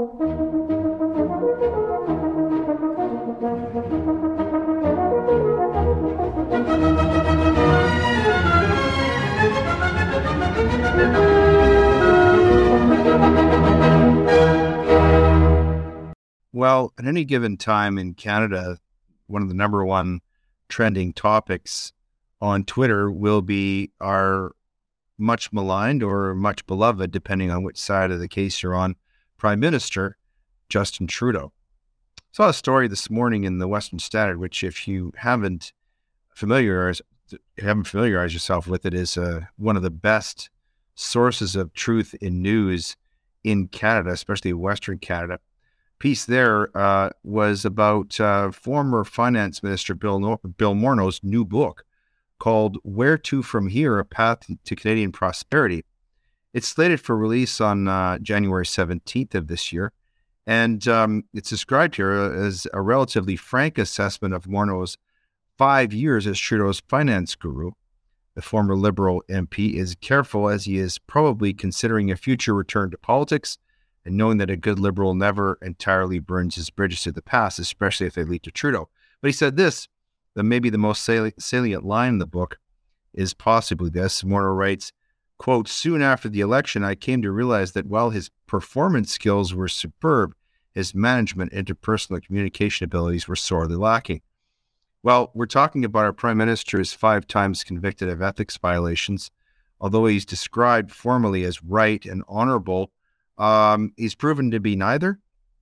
Well, at any given time in Canada, one of the number one trending topics on Twitter will be our much maligned or much beloved, depending on which side of the case you're on, Prime Minister Justin Trudeau. I saw a story this morning in the Western Standard, which if you haven't familiarized yourself with it, is one of the best sources of truth in news in Canada, especially Western Canada. Piece there was about former Finance Minister Bill Morneau's new book called Where to From Here, A Path to Canadian Prosperity. It's slated for release on January 17th of this year, and it's described here as a relatively frank assessment of Morneau's 5 years as Trudeau's finance guru. The former Liberal MP is careful as he is probably considering a future return to politics and knowing that a good Liberal never entirely burns his bridges to the past, especially if they lead to Trudeau. But he said this, that maybe the most salient line in the book is possibly this. Morneau writes, quote, "Soon after the election, I came to realize that while his performance skills were superb, his management and interpersonal communication abilities were sorely lacking." Well, we're talking about our Prime Minister who's 5 times convicted of ethics violations. Although he's described formally as right and honorable, he's proven to be neither.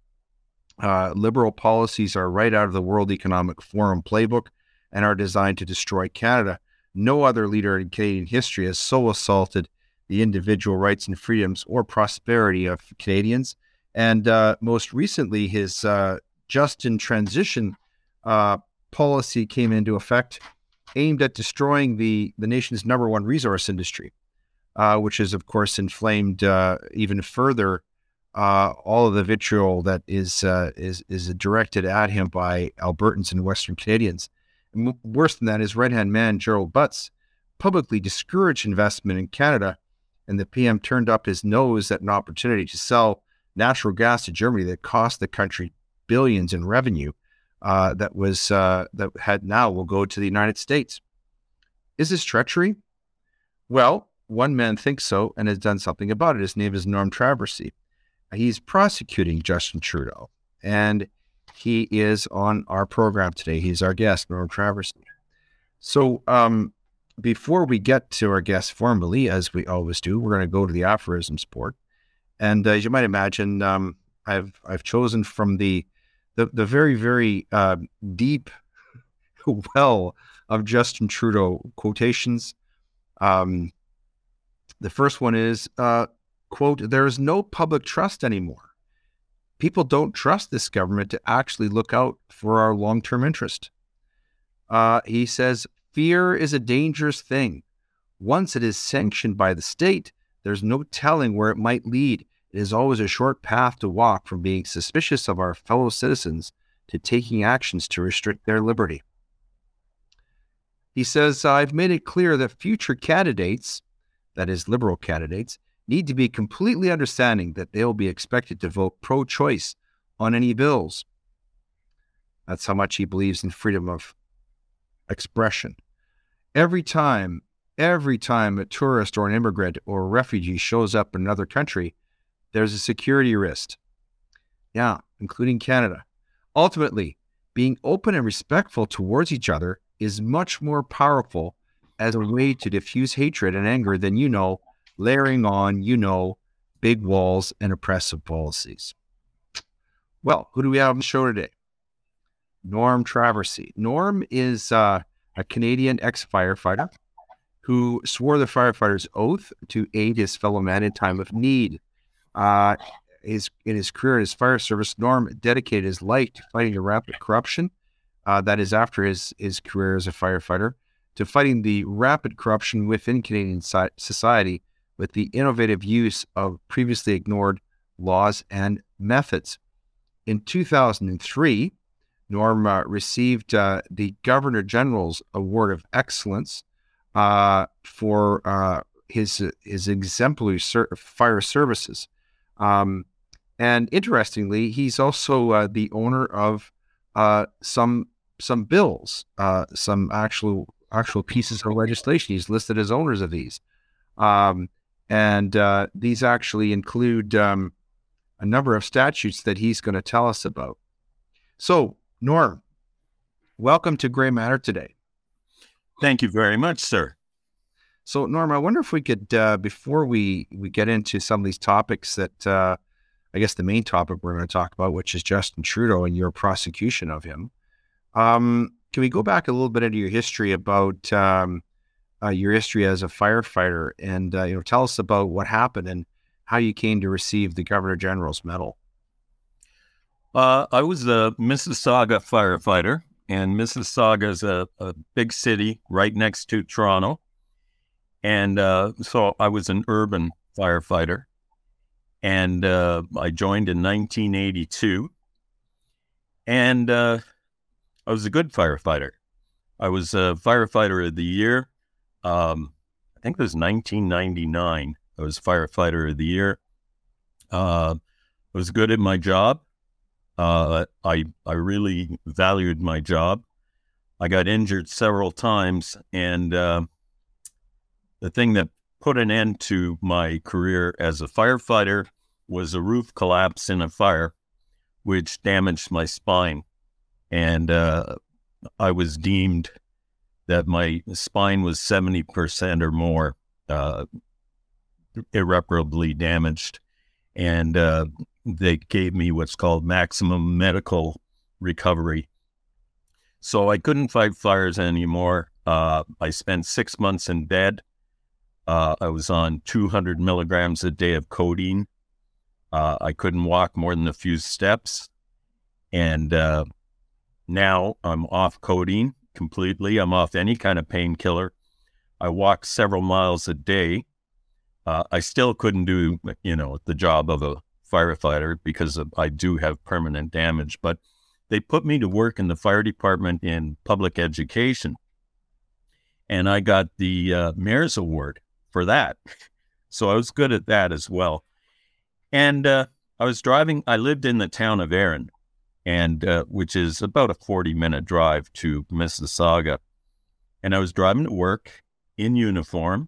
Liberal policies are right out of the World Economic Forum playbook and are designed to destroy Canada. No other leader in Canadian history has so assaulted the individual rights and freedoms or prosperity of Canadians. And most recently, his just-in-transition policy came into effect, aimed at destroying the nation's number one resource industry, which has, of course, inflamed even further all of the vitriol that is directed at him by Albertans and Western Canadians. And worse than that, his right-hand man, Gerald Butts, publicly discouraged investment in Canada, and the PM turned up his nose at an opportunity to sell natural gas to Germany that cost the country billions in revenue that will go to the United States. Is this treachery? Well, one man thinks so and has done something about it. His name is Norm Traversy. He's prosecuting Justin Trudeau, and he is on our program today. He's our guest, Norm Traversy. So before we get to our guest formally, as we always do, we're going to go to the aphorisms board. And as you might imagine, I've chosen from the very, very deep well of Justin Trudeau quotations. The first one is, quote, "There is no public trust anymore. People don't trust this government to actually look out for our long-term interest." He says, "Fear is a dangerous thing. Once it is sanctioned by the state, there's no telling where it might lead. It is always a short path to walk from being suspicious of our fellow citizens to taking actions to restrict their liberty." He says, "I've made it clear that future candidates, that is, Liberal candidates, need to be completely understanding that they'll be expected to vote pro-choice on any bills." That's how much he believes in freedom of expression. Every time a tourist or an immigrant or a refugee shows up in another country, there's a security risk. Yeah, including Canada. Ultimately, being open and respectful towards each other is much more powerful as a way to diffuse hatred and anger than, layering on, big walls and oppressive policies. Well, who do we have on the show today? Norm Traversy. Norm is a Canadian ex-firefighter who swore the firefighter's oath to aid his fellow man in time of need. In his career in his fire service, Norm dedicated his life to fighting the rapid corruption, that is after his career as a firefighter, to fighting the rapid corruption within Canadian society with the innovative use of previously ignored laws and methods. In 2003, Norm received the Governor General's Award of Excellence for his exemplary fire services. And interestingly, he's also the owner of some bills, some actual pieces of legislation. He's listed as owners of these. And these actually include a number of statutes that he's going to tell us about. So, Norm, welcome to Grey Matter today. Thank you very much, sir. So, Norm, I wonder if we could, before we get into some of these topics that I guess the main topic we're going to talk about, which is Justin Trudeau and your prosecution of him, can we go back a little bit into your history about your history as a firefighter, and tell us about what happened and how you came to receive the Governor General's Medal? I was a Mississauga firefighter, and Mississauga is a big city right next to Toronto. And so I was an urban firefighter, and I joined in 1982. And I was a good firefighter. I was a firefighter of the year. I think it was 1999. I was firefighter of the year. I was good at my job. I really valued my job. I got injured several times, and the thing that put an end to my career as a firefighter was a roof collapse in a fire, which damaged my spine. And I was deemed that my spine was 70% or more irreparably damaged. And they gave me what's called maximum medical recovery. So I couldn't fight fires anymore. I spent 6 months in bed. I was on 200 milligrams a day of codeine. I couldn't walk more than a few steps. And now I'm off codeine completely. I'm off any kind of painkiller. I walk several miles a day. I still couldn't do, the job of a firefighter because I do have permanent damage. But they put me to work in the fire department in public education. And I got the Mayor's Award for that. So I was good at that as well. And I lived in the town of Erin, and which is about a 40-minute drive to Mississauga. And I was driving to work in uniform,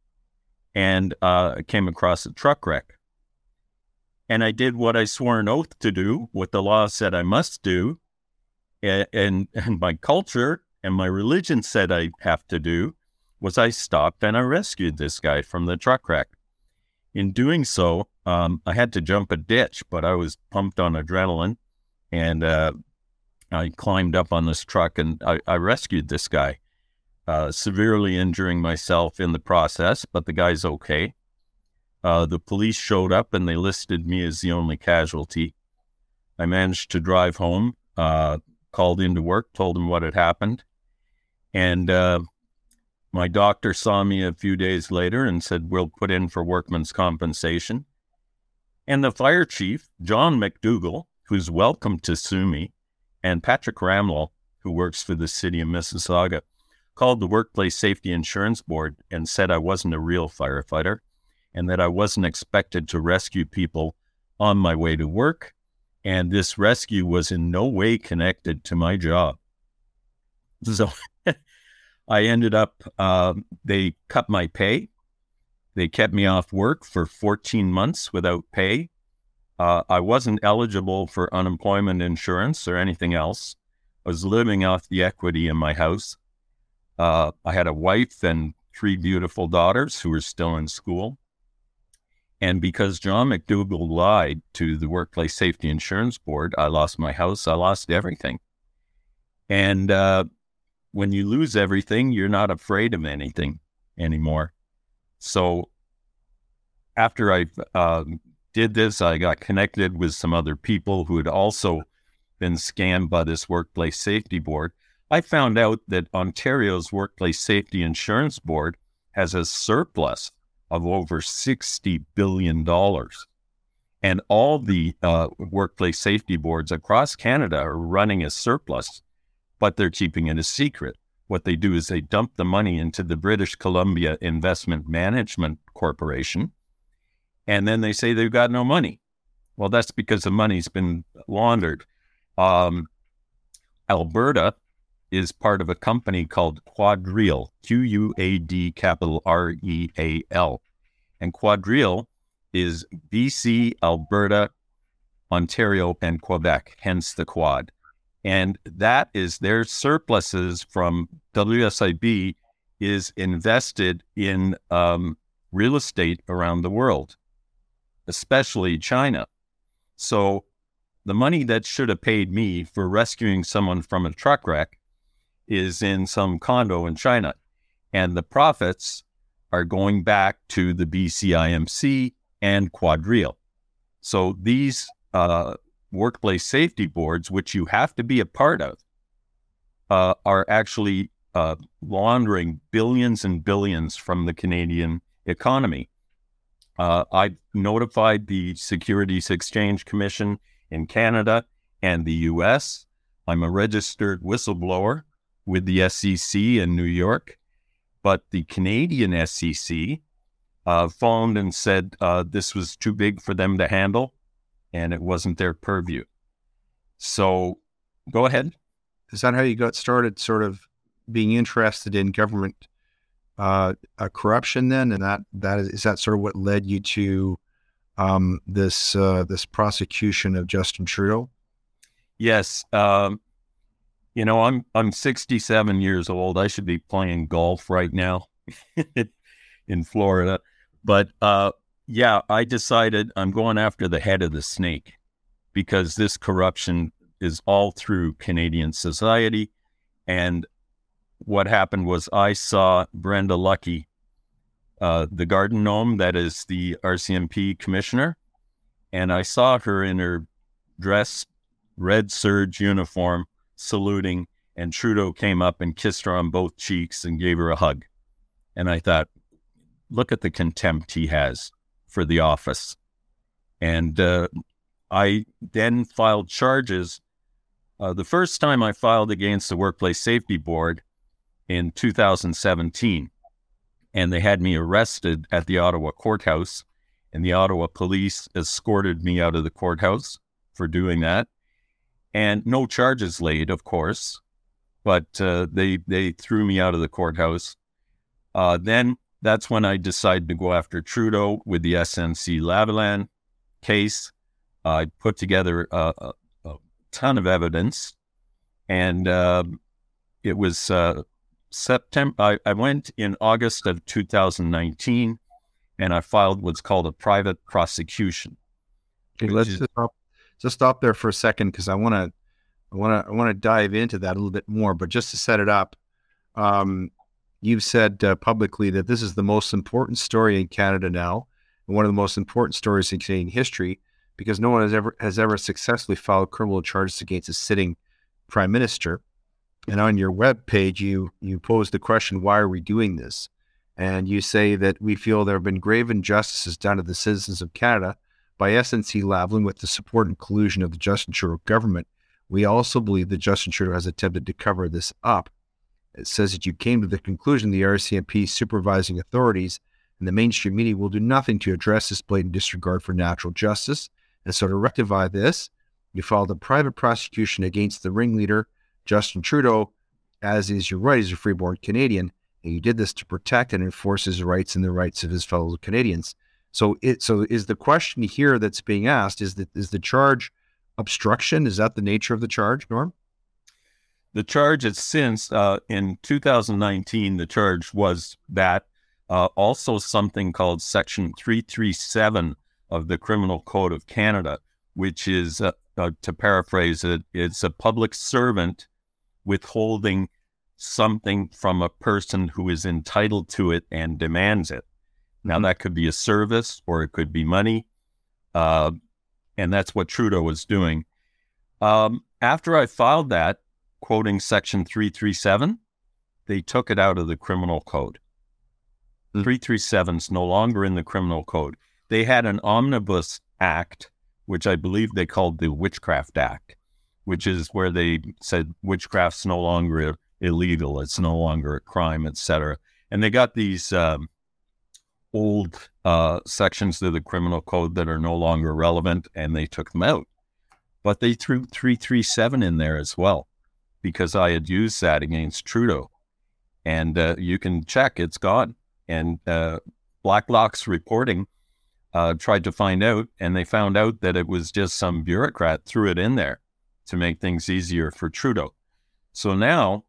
and I came across a truck wreck. And I did what I swore an oath to do, what the law said I must do, and my culture and my religion said I have to do, was I stopped and I rescued this guy from the truck wreck. In doing so, I had to jump a ditch, but I was pumped on adrenaline, and I climbed up on this truck and I rescued this guy, severely injuring myself in the process, but the guy's okay. The police showed up and they listed me as the only casualty. I managed to drive home, called into work, told them what had happened, and my doctor saw me a few days later and said, we'll put in for workman's compensation. And the fire chief, John McDougall, who's welcome to sue me, and Patrick Ramlow, who works for the city of Mississauga, called the Workplace Safety Insurance Board and said I wasn't a real firefighter and that I wasn't expected to rescue people on my way to work. And this rescue was in no way connected to my job. So I ended up, they cut my pay. They kept me off work for 14 months without pay. I wasn't eligible for unemployment insurance or anything else. I was living off the equity in my house. I had a wife and 3 beautiful daughters who were still in school. And because John McDougall lied to the Workplace Safety Insurance Board, I lost my house. I lost everything. And when you lose everything, you're not afraid of anything anymore. So after I did this, I got connected with some other people who had also been scammed by this Workplace Safety Board. I found out that Ontario's Workplace Safety Insurance Board has a surplus of over $60 billion. And all the workplace safety boards across Canada are running a surplus, but they're keeping it a secret. What they do is they dump the money into the British Columbia Investment Management Corporation, and then they say they've got no money. Well, that's because the money's been laundered. Alberta is part of a company called QuadReal, Quad capital Real. And QuadReal is BC, Alberta, Ontario, and Quebec, hence the Quad. And that is their surpluses from WSIB is invested in real estate around the world, especially China. So the money that should have paid me for rescuing someone from a truck wreck is in some condo in China. And the profits are going back to the BCIMC and QuadReal. So these workplace safety boards, which you have to be a part of, are actually laundering billions and billions from the Canadian economy. I notified the Securities Exchange Commission in Canada and the U.S. I'm a registered whistleblower with the SEC in New York, but the Canadian SEC phoned and said this was too big for them to handle, and it wasn't their purview. So go ahead. Is that how you got started, sort of being interested in government corruption then? And is that sort of what led you to this prosecution of Justin Trudeau? Yes. I'm 67 years old. I should be playing golf right now in Florida. But I decided I'm going after the head of the snake, because this corruption is all through Canadian society. And what happened was I saw Brenda Lucki, the garden gnome that is the RCMP commissioner, and I saw her in her dress, red serge uniform, saluting, and Trudeau came up and kissed her on both cheeks and gave her a hug. And I thought, look at the contempt he has for the office. And I then filed charges. The first time I filed against the Workplace Safety Board in 2017, and they had me arrested at the Ottawa courthouse, and the Ottawa police escorted me out of the courthouse for doing that. And no charges laid, of course, but they threw me out of the courthouse. Then that's when I decided to go after Trudeau with the SNC-Lavalin case. I put together a ton of evidence, and it was September. I went in August of 2019, and I filed what's called a private prosecution. Okay, let's just stop there for a second, because I want to dive into that a little bit more. But just to set it up, you've said publicly that this is the most important story in Canada now, and one of the most important stories in Canadian history, because no one has ever successfully filed criminal charges against a sitting prime minister. And on your webpage, you pose the question, why are we doing this? And you say that we feel there have been grave injustices done to the citizens of Canada by SNC-Lavalin with the support and collusion of the Justin Trudeau government. We also believe that Justin Trudeau has attempted to cover this up. It says that you came to the conclusion the RCMP supervising authorities and the mainstream media will do nothing to address this blatant disregard for natural justice. And so to rectify this, you filed a private prosecution against the ringleader, Justin Trudeau, as is your right as a free-born Canadian, and you did this to protect and enforce his rights and the rights of his fellow Canadians. So is the question here that's being asked, is the charge obstruction? Is that the nature of the charge, Norm? The charge is since in 2019, the charge was that also something called Section 337 of the Criminal Code of Canada, which is, to paraphrase it, it's a public servant withholding something from a person who is entitled to it and demands it. Now, that could be a service or it could be money, and that's what Trudeau was doing. After I filed that, quoting Section 337, they took it out of the Criminal Code. 337 is no longer in the Criminal Code. They had an omnibus act, which I believe they called the Witchcraft Act, which is where they said witchcraft's no longer illegal, it's no longer a crime, etc. And they got these old sections of the criminal code that are no longer relevant, and they took them out. But they threw 337 in there as well, because I had used that against Trudeau. And you can check, it's gone. And Blacklock's reporting tried to find out, and they found out that it was just some bureaucrat threw it in there to make things easier for Trudeau. So now,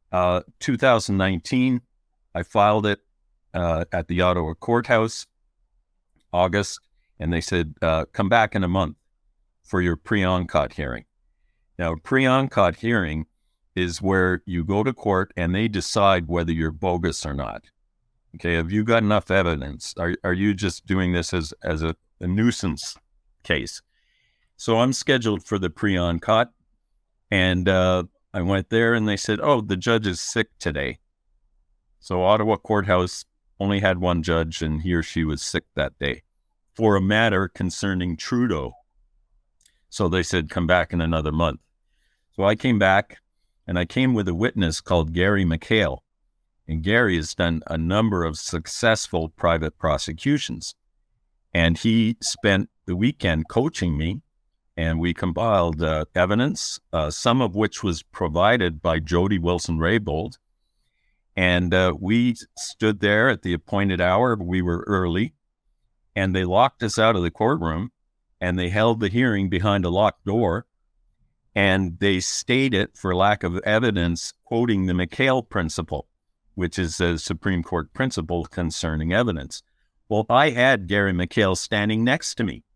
2019, I filed it at the Ottawa courthouse, August, and they said, come back in a month for your pre-enquête hearing. Now, pre-enquête hearing is where you go to court and they decide whether you're bogus or not. Okay, have you got enough evidence? Are you just doing this as a nuisance case? So I'm scheduled for the pre-enquête, and I went there and they said, oh, the judge is sick today. So Ottawa courthouse only had one judge, and he or she was sick that day for a matter concerning Trudeau. So they said, come back in another month. So I came back, and I came with a witness called Gary McHale. And Gary has done a number of successful private prosecutions. And he spent the weekend coaching me, and we compiled evidence, some of which was provided by Jody Wilson-Raybould. And we stood there at the appointed hour. We were early, and they locked us out of the courtroom, and they held the hearing behind a locked door, and they stayed it for lack of evidence, quoting the McHale principle, which is a Supreme Court principle concerning evidence. Well, I had Gary McHale standing next to me.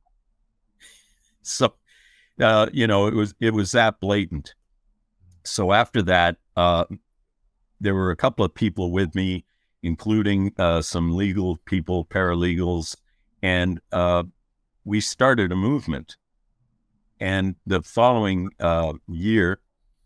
So, it was that blatant. So after that, there were a couple of people with me, including some legal people, paralegals, and we started a movement. And the following year,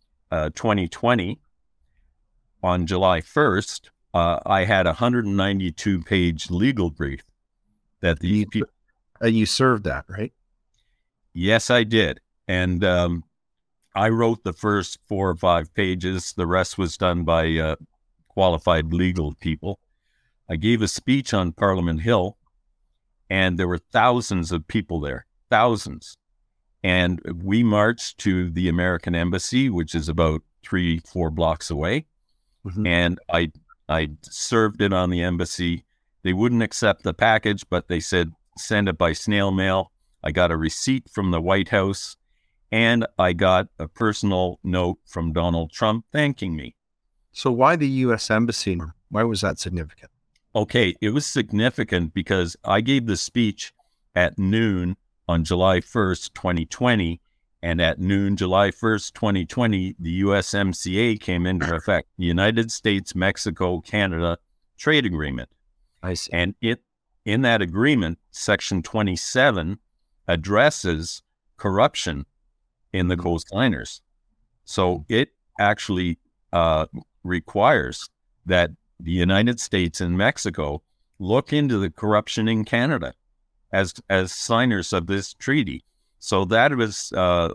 2020, on July 1st, I had a 192-page legal brief that these people... You served that, right? Yes, I did. And I wrote the first 4 or 5 pages. The rest was done by qualified legal people. I gave a speech on Parliament Hill, and there were thousands of people there, thousands. And we marched to the American Embassy, which is about 3-4 blocks away. Mm-hmm. And I served it on the embassy. They wouldn't accept the package, but they said, send it by snail mail. I got a receipt from the White House, and I got a personal note from Donald Trump thanking me. So why the U.S. Embassy? Why was that significant? Okay, it was significant because I gave the speech at noon on July 1st, 2020, and at noon, July 1st, 2020, the USMCA came into effect, the United States, Mexico, Canada Trade Agreement. I see. And in that agreement, Section 27 addresses corruption in the coastliners. So it actually requires that the United States and Mexico look into the corruption in Canada as signers of this treaty. So that was,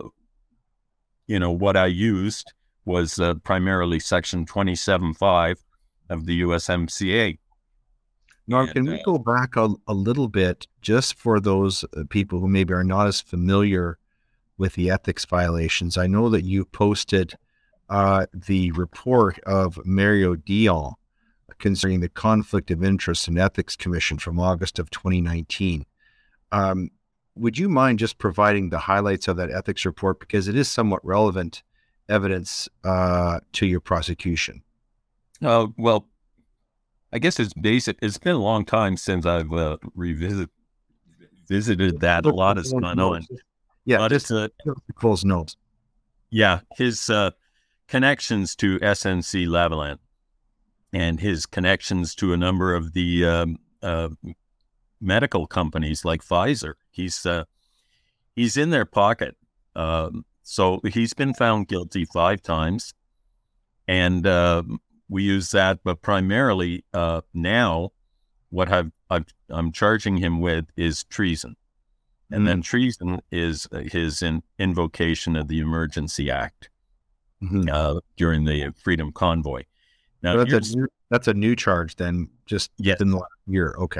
what I used was primarily Section 27.5 of the USMCA. Norm, can we go back a little bit just for those people who maybe are not as familiar with the ethics violations? I know that you posted the report of Mario Dion concerning the Conflict of Interest and Ethics Commission from August of 2019. Would you mind just providing the highlights of that ethics report, because it is somewhat relevant evidence to your prosecution? Well, I guess it's basic. It's been a long time since I've visited that. A lot has gone on. Yeah, just close notes. Yeah, his connections to SNC-Lavalin and his connections to a number of the medical companies like Pfizer. He's in their pocket. So he's been found guilty 5 times, and we use that. But primarily now, what I'm charging him with is treason, and then treason is his invocation of the Emergency Act during the Freedom Convoy. Now so that's a new charge then, just in the last year. Okay.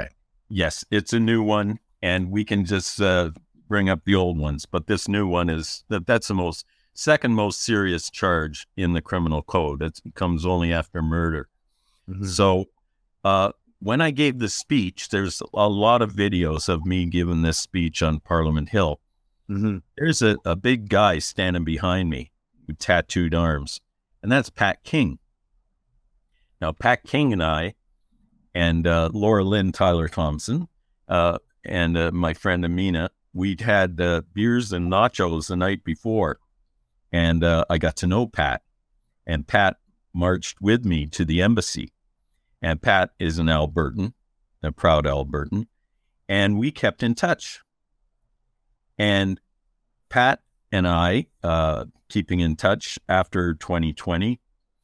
Yes, it's a new one, and we can just bring up the old ones. But this new one that's the second most serious charge in the criminal code. It comes only after murder. Mm-hmm. So when I gave the speech, there's a lot of videos of me giving this speech on Parliament Hill. Mm-hmm. There's a big guy standing behind me with tattooed arms, and that's Pat King. Now, Pat King and I, and Laura Lynn Tyler Thompson, and my friend Amina, we'd had beers and nachos the night before, and I got to know Pat, and Pat marched with me to the embassy, and Pat is an Albertan, a proud Albertan, and we kept in touch. And Pat and I, keeping in touch after 2020,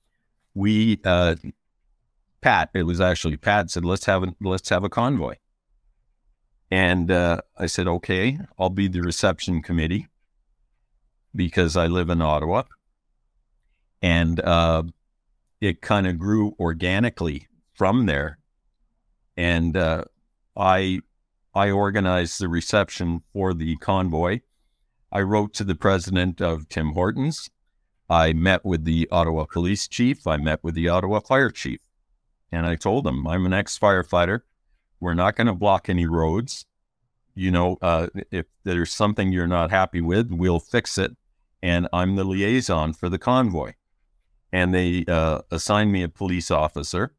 it was actually Pat said, let's have a convoy. And I said, okay, I'll be the reception committee because I live in Ottawa. And it kind of grew organically from there. And I organized the reception for the convoy. I wrote to the president of Tim Hortons. I met with the Ottawa police chief. I met with the Ottawa fire chief. And I told them, I'm an ex-firefighter. We're not going to block any roads. If there's something you're not happy with, we'll fix it. And I'm the liaison for the convoy. And they assigned me a police officer,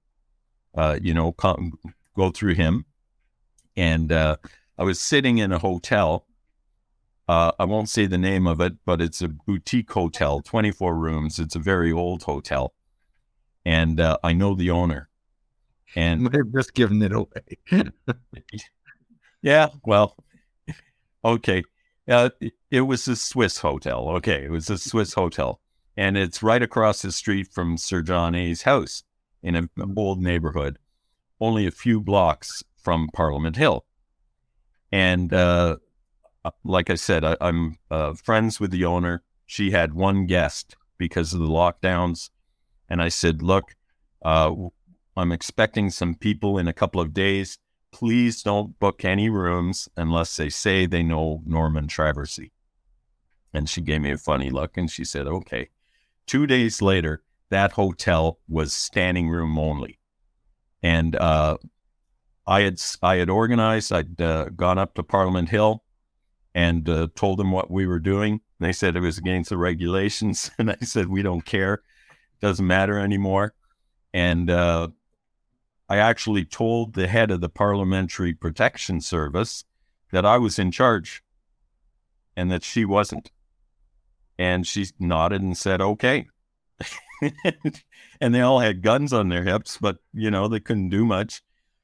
go through him. And I was sitting in a hotel. I won't say the name of it, but it's a boutique hotel, 24 rooms. It's a very old hotel. And I know the owner. And they've just given it away. Yeah, well, okay. It was a Swiss hotel. Okay, it was a Swiss hotel. And it's right across the street from Sir John A.'s house in an old neighborhood, only a few blocks from Parliament Hill. And like I said, I'm friends with the owner. She had one guest because of the lockdowns. And I said, look, I'm expecting some people in a couple of days. Please don't book any rooms unless they say they know Norman Traversy. And she gave me a funny look and she said, okay. 2 days later, that hotel was standing room only. And I had organized, I'd gone up to Parliament Hill and told them what we were doing. They said it was against the regulations. And I said, we don't care. It doesn't matter anymore. And I actually told the head of the Parliamentary Protection Service that I was in charge and that she wasn't. And she nodded and said, okay. And they all had guns on their hips, but, they couldn't do much.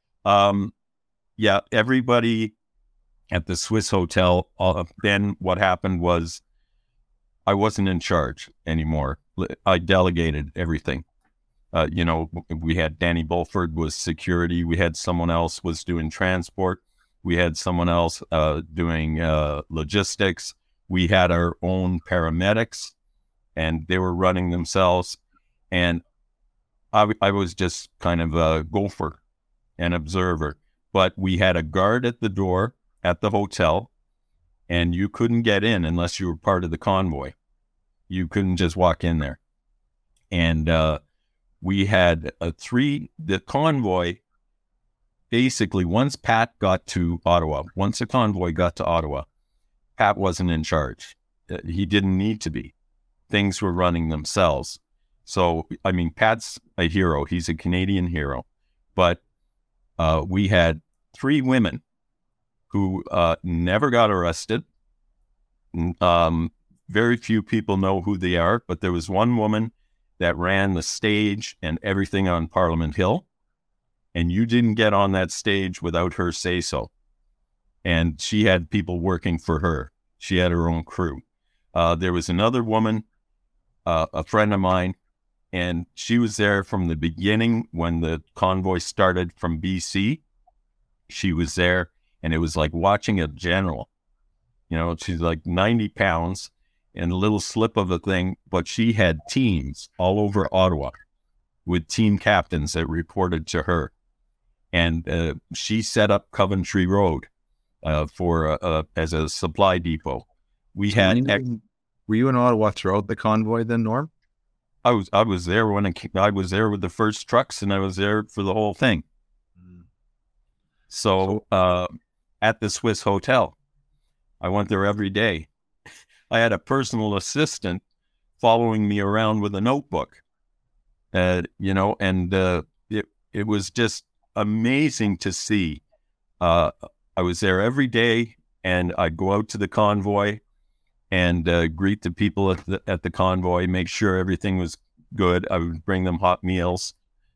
Everybody at the Swiss hotel, then what happened was I wasn't in charge anymore. I delegated everything. We had Danny Bulford was security. We had someone else was doing transport. We had someone else doing logistics. We had our own paramedics, and they were running themselves. And I was just kind of a gopher, an observer. But we had a guard at the door at the hotel, and you couldn't get in unless you were part of the convoy. You couldn't just walk in there. And we had the convoy, basically, once Pat got to Ottawa, once the convoy got to Ottawa, Pat wasn't in charge. He didn't need to be. Things were running themselves. So, Pat's a hero. He's a Canadian hero. But we had 3 women who never got arrested. Very few people know who they are, but there was one woman that ran the stage and everything on Parliament Hill. And you didn't get on that stage without her say so. And she had people working for her. She had her own crew. There was another woman, a friend of mine, and she was there from the beginning when the convoy started from BC. She was there, and it was like watching a general. She's like 90 pounds and a little slip of a thing, but she had teams all over Ottawa with team captains that reported to her. and she set up Coventry Road for as a supply depot. We had. Were you in Ottawa throughout the convoy then, Norm? I was there when I was there with the first trucks, and I was there for the whole thing. So at the Swiss Hotel, I went there every day. I had a personal assistant following me around with a notebook, and it was just amazing to see. I was there every day, and I'd go out to the convoy and greet the people at the convoy, make sure everything was good. I would bring them hot meals,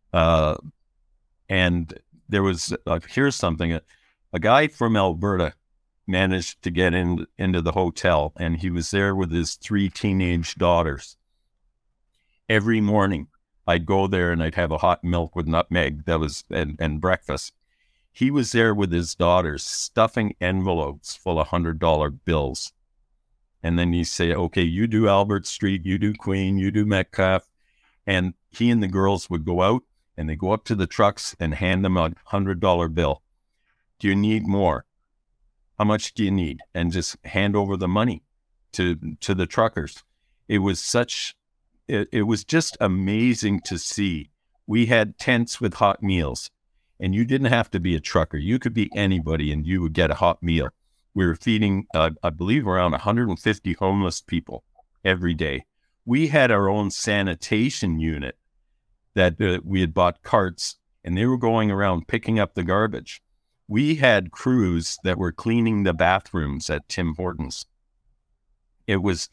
and there was here's something: a guy from Alberta managed to get into the hotel, and he was there with his 3 teenage daughters. Every morning, I'd go there and I'd have a hot milk with nutmeg and breakfast. He was there with his daughters, stuffing envelopes full of $100 bills. And then you say, okay, you do Albert Street, you do Queen, you do Metcalfe. And he and the girls would go out and they go up to the trucks and hand them a $100 bill. Do you need more? How much do you need? And just hand over the money to the truckers. It was just amazing to see. We had tents with hot meals, and you didn't have to be a trucker. You could be anybody and you would get a hot meal. We were feeding, I believe, around 150 homeless people every day. We had our own sanitation unit that we had bought carts, and they were going around picking up the garbage. We had crews that were cleaning the bathrooms at Tim Hortons. It was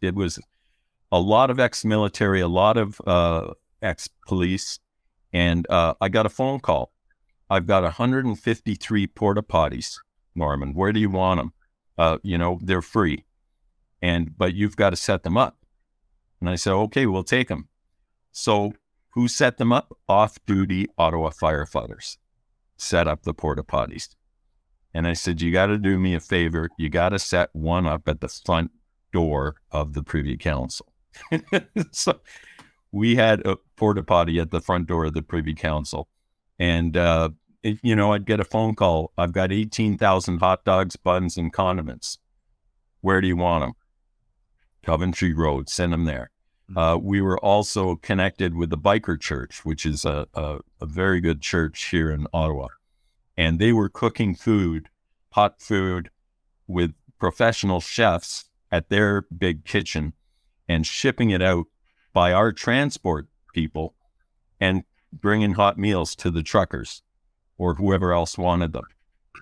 a lot of ex-military, a lot of ex-police, and I got a phone call. I've got 153 porta potties, Norman. Where do you want them? They're free, but you've got to set them up. And I said, okay, we'll take them. So who set them up? Off-duty Ottawa firefighters set up the porta potties. And I said, you got to do me a favor. You got to set one up at the front door of the Privy Council. So we had a porta potty at the front door of the Privy Council. And, I'd get a phone call. I've got 18,000 hot dogs, buns, and condiments. Where do you want them? Coventry Road. Send them there. We were also connected with the Biker Church, which is a very good church here in Ottawa. And they were cooking hot food, with professional chefs at their big kitchen and shipping it out by our transport people and bringing hot meals to the truckers or whoever else wanted them.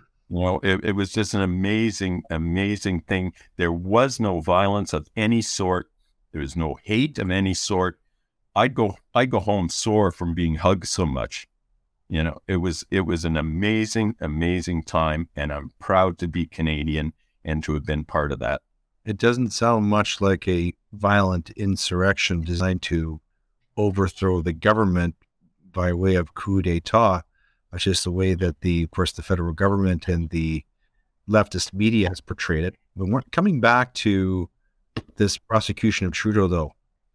It was just an amazing, amazing thing. There was no violence of any sort. There was no hate of any sort. I'd go home sore from being hugged so much. It was an amazing, amazing time, and I'm proud to be Canadian and to have been part of that. It doesn't sound much like a violent insurrection designed to overthrow the government by way of coup d'etat. It's just the way that of course, the federal government and the leftist media has portrayed it. But we're coming back to this prosecution of Trudeau, though.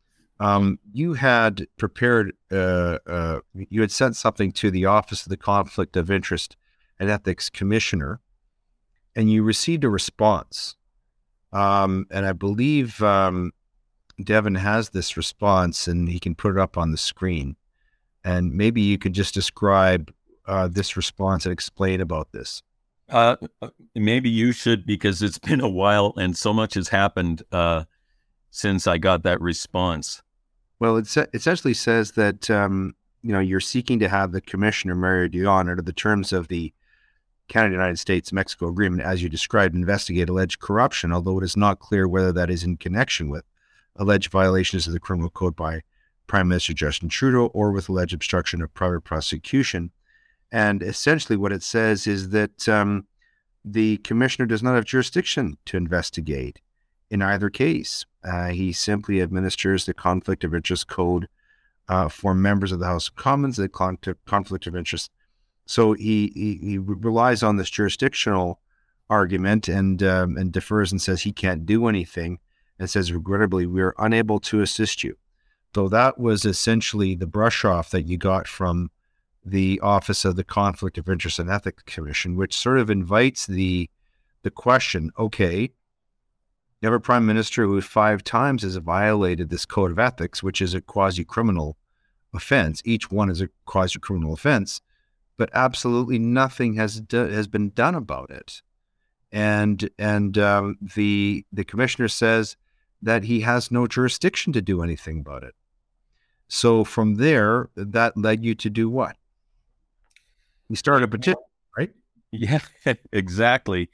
You had prepared, you had sent something to the Office of the Conflict of Interest and Ethics Commissioner, and you received a response. And I believe Devin has this response, and he can put it up on the screen. And maybe you could just describe this response and explain about this. Maybe you should, because it's been a while and so much has happened since I got that response. Well, it essentially says that, you're seeking to have the Commissioner, Mario Dion, under the terms of the Canada-United States-Mexico Agreement, as you described, investigate alleged corruption, although it is not clear whether that is in connection with alleged violations of the criminal code by Prime Minister Justin Trudeau or with alleged obstruction of private prosecution. And essentially what it says is that the Commissioner does not have jurisdiction to investigate in either case. He simply administers the Conflict of Interest Code for members of the House of Commons, the conflict of interest. So he relies on this jurisdictional argument and defers and says he can't do anything, and says, regrettably, we are unable to assist you. So that was essentially the brush off that you got from the Office of the Conflict of Interest and Ethics Commission, which sort of invites the question, okay, you have a prime minister who 5 times has violated this code of ethics, which is a quasi-criminal offense. Each one is a quasi-criminal offense, but absolutely nothing has been done about it. And the commissioner says that he has no jurisdiction to do anything about it. So from there, that led you to do what? You started a petition, right? Yeah, exactly.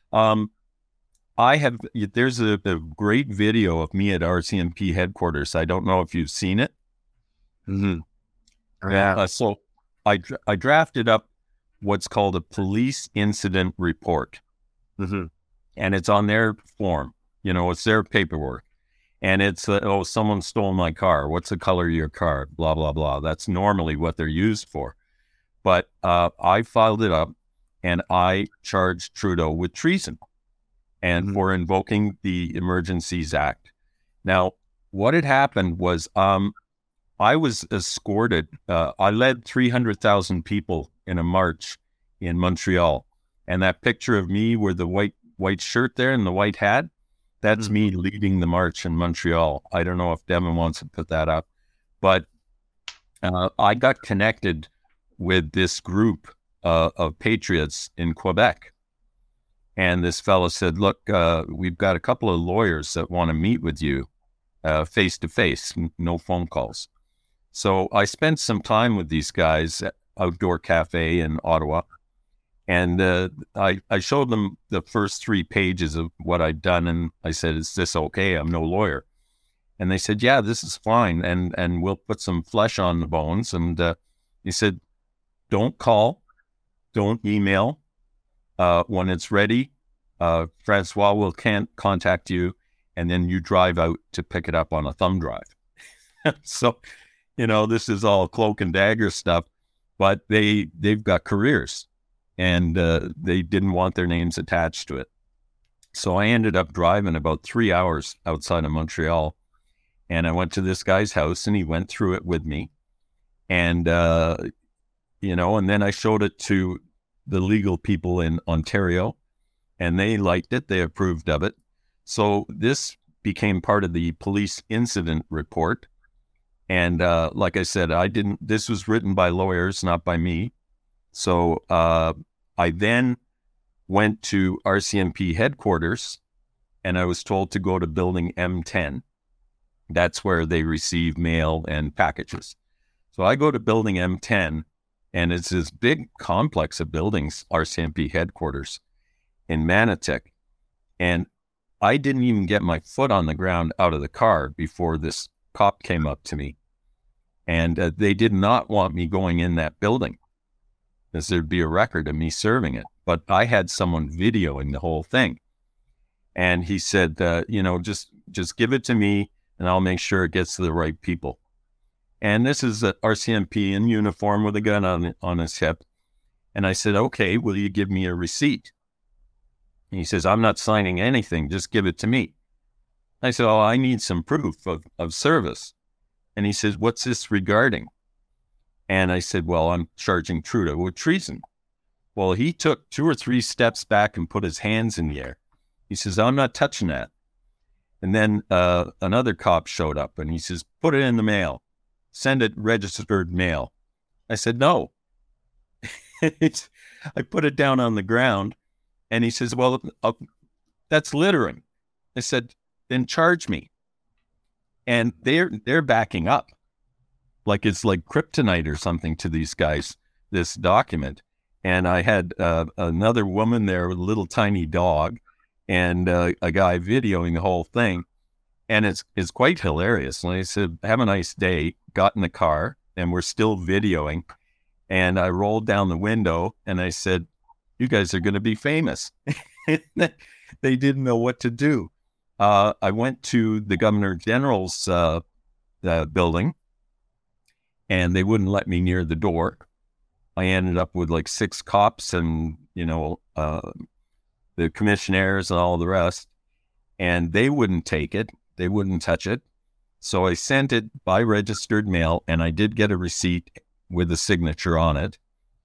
There's a great video of me at RCMP headquarters. I don't know if you've seen it. Mm-hmm. Yeah. So I drafted up what's called a police incident report. Mm-hmm. And it's on their form. It's their paperwork. And it's, someone stole my car. What's the color of your car? Blah, blah, blah. That's normally what they're used for. But I filed it up and I charged Trudeau with treason and for invoking the Emergencies Act. Now, what had happened was I was escorted. I led 300,000 people in a march in Montreal. And that picture of me with the white shirt there and the white hat, that's me leading the march in Montreal. I don't know if Devin wants to put that up. But I got connected with this group of patriots in Quebec. And this fellow said, look, we've got a couple of lawyers that want to meet with you face-to-face, no phone calls. So I spent some time with these guys at Outdoor Cafe in Ottawa. And I showed them the first 3 pages of what I'd done. And I said, is this okay? I'm no lawyer. And they said, yeah, this is fine. And we'll put some flesh on the bones. And he said, don't call, don't email. When it's ready, Francois will contact you. And then you drive out to pick it up on a thumb drive. So, this is all cloak and dagger stuff. But they've got careers. And they didn't want their names attached to it. So I ended up driving about 3 hours outside of Montreal. And I went to this guy's house and he went through it with me. And, and then I showed it to the legal people in Ontario and they liked it. They approved of it. So this became part of the police incident report. And like I said, this was written by lawyers, not by me. So I then went to RCMP headquarters and I was told to go to building M10. That's where they receive mail and packages. So I go to building M10 and it's this big complex of buildings, RCMP headquarters in Manotick. And I didn't even get my foot on the ground out of the car before this cop came up to me. And they did not want me going in that building, because there'd be a record of me serving it. But I had someone videoing the whole thing. And he said, just give it to me and I'll make sure it gets to the right people. And this is an RCMP in uniform with a gun on his hip. And I said, okay, will you give me a receipt? And he says, I'm not signing anything, just give it to me. I said, I need some proof of service. And he says, what's this regarding? And I said, well, I'm charging Trudeau with treason. Well, he took 2 or 3 steps back and put his hands in the air. He says, I'm not touching that. And then another cop showed up and he says, put it in the mail. Send it registered mail. I said, no. I put it down on the ground and he says, well, that's littering. I said, then charge me. And they're backing up. Like it's like kryptonite or something to these guys, this document. And I had another woman there with a little tiny dog and a guy videoing the whole thing. And it's quite hilarious. And I said, have a nice day, got in the car, and we're still videoing. And I rolled down the window and I said, you guys are going to be famous. They didn't know what to do. I went to the Governor General's building. And they wouldn't let me near the door. I ended up with like 6 cops and, the commissionaires and all the rest. And they wouldn't take it. They wouldn't touch it. So I sent it by registered mail and I did get a receipt with a signature on it.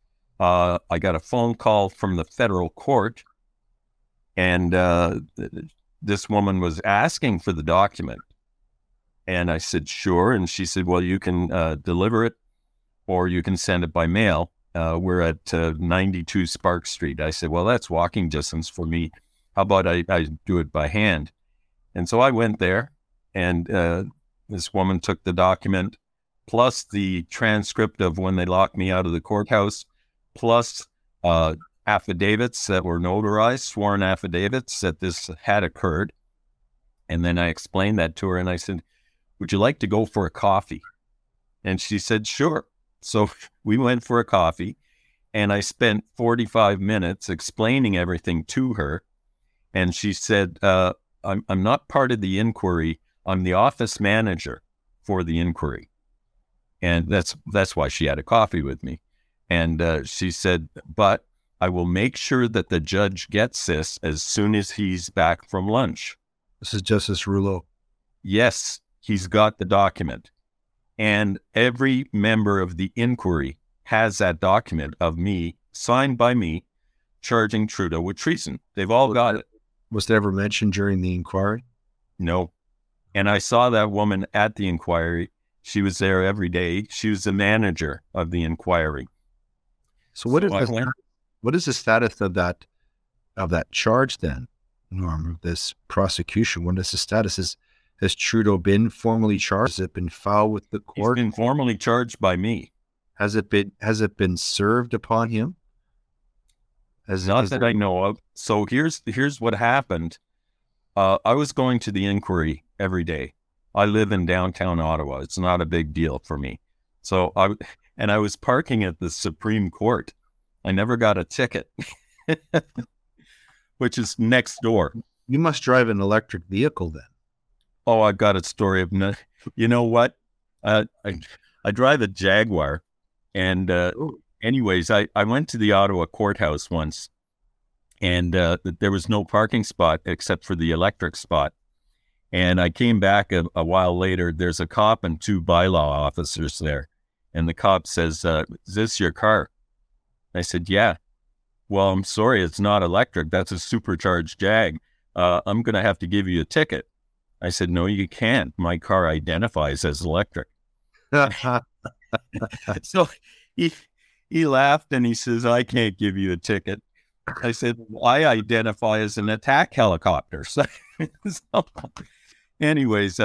I got a phone call from the federal court, and this woman was asking for the document. And I said, sure. And she said, well, you can deliver it or you can send it by mail. We're at 92 Spark Street. I said, well, that's walking distance for me. How about I do it by hand? And so I went there, and this woman took the document, plus the transcript of when they locked me out of the courthouse, plus affidavits that were notarized, sworn affidavits that this had occurred. And then I explained that to her, and I said, would you like to go for a coffee? And she said, sure. So we went for a coffee, and I spent 45 minutes explaining everything to her. And she said, I'm not part of the inquiry. I'm the office manager for the inquiry. And that's why she had a coffee with me. And she said, but I will make sure that the judge gets this as soon as he's back from lunch. This is Justice Rouleau. Yes, he's got the document. And every member of the inquiry has that document of me, signed by me, charging Trudeau with treason. They've all got it. Was that ever mentioned during the inquiry? No. And I saw that woman at the inquiry. She was there every day. She was the manager of the inquiry. So what is the status of that charge then, Norm, of this prosecution? What is the status? Has Trudeau been formally charged? Has it been filed with the court? He's been formally charged by me. Has it been served upon him? Not that I know of. So here's what happened. I was going to the inquiry every day. I live in downtown Ottawa. It's not a big deal for me. So I was parking at the Supreme Court. I never got a ticket, which is next door. You must drive an electric vehicle then. Oh, I've got a story of, you know what? I drive a Jaguar, and anyways, I went to the Ottawa courthouse once, and there was no parking spot except for the electric spot. And I came back a while later. There's a cop and two bylaw officers there. And the cop says, is this your car? I said, yeah. Well, I'm sorry, it's not electric. That's a supercharged Jag. I'm going to have to give you a ticket. I said, no, you can't. My car identifies as electric. So he laughed and he says, I can't give you a ticket. I said, well, I identify as an attack helicopter. So anyways,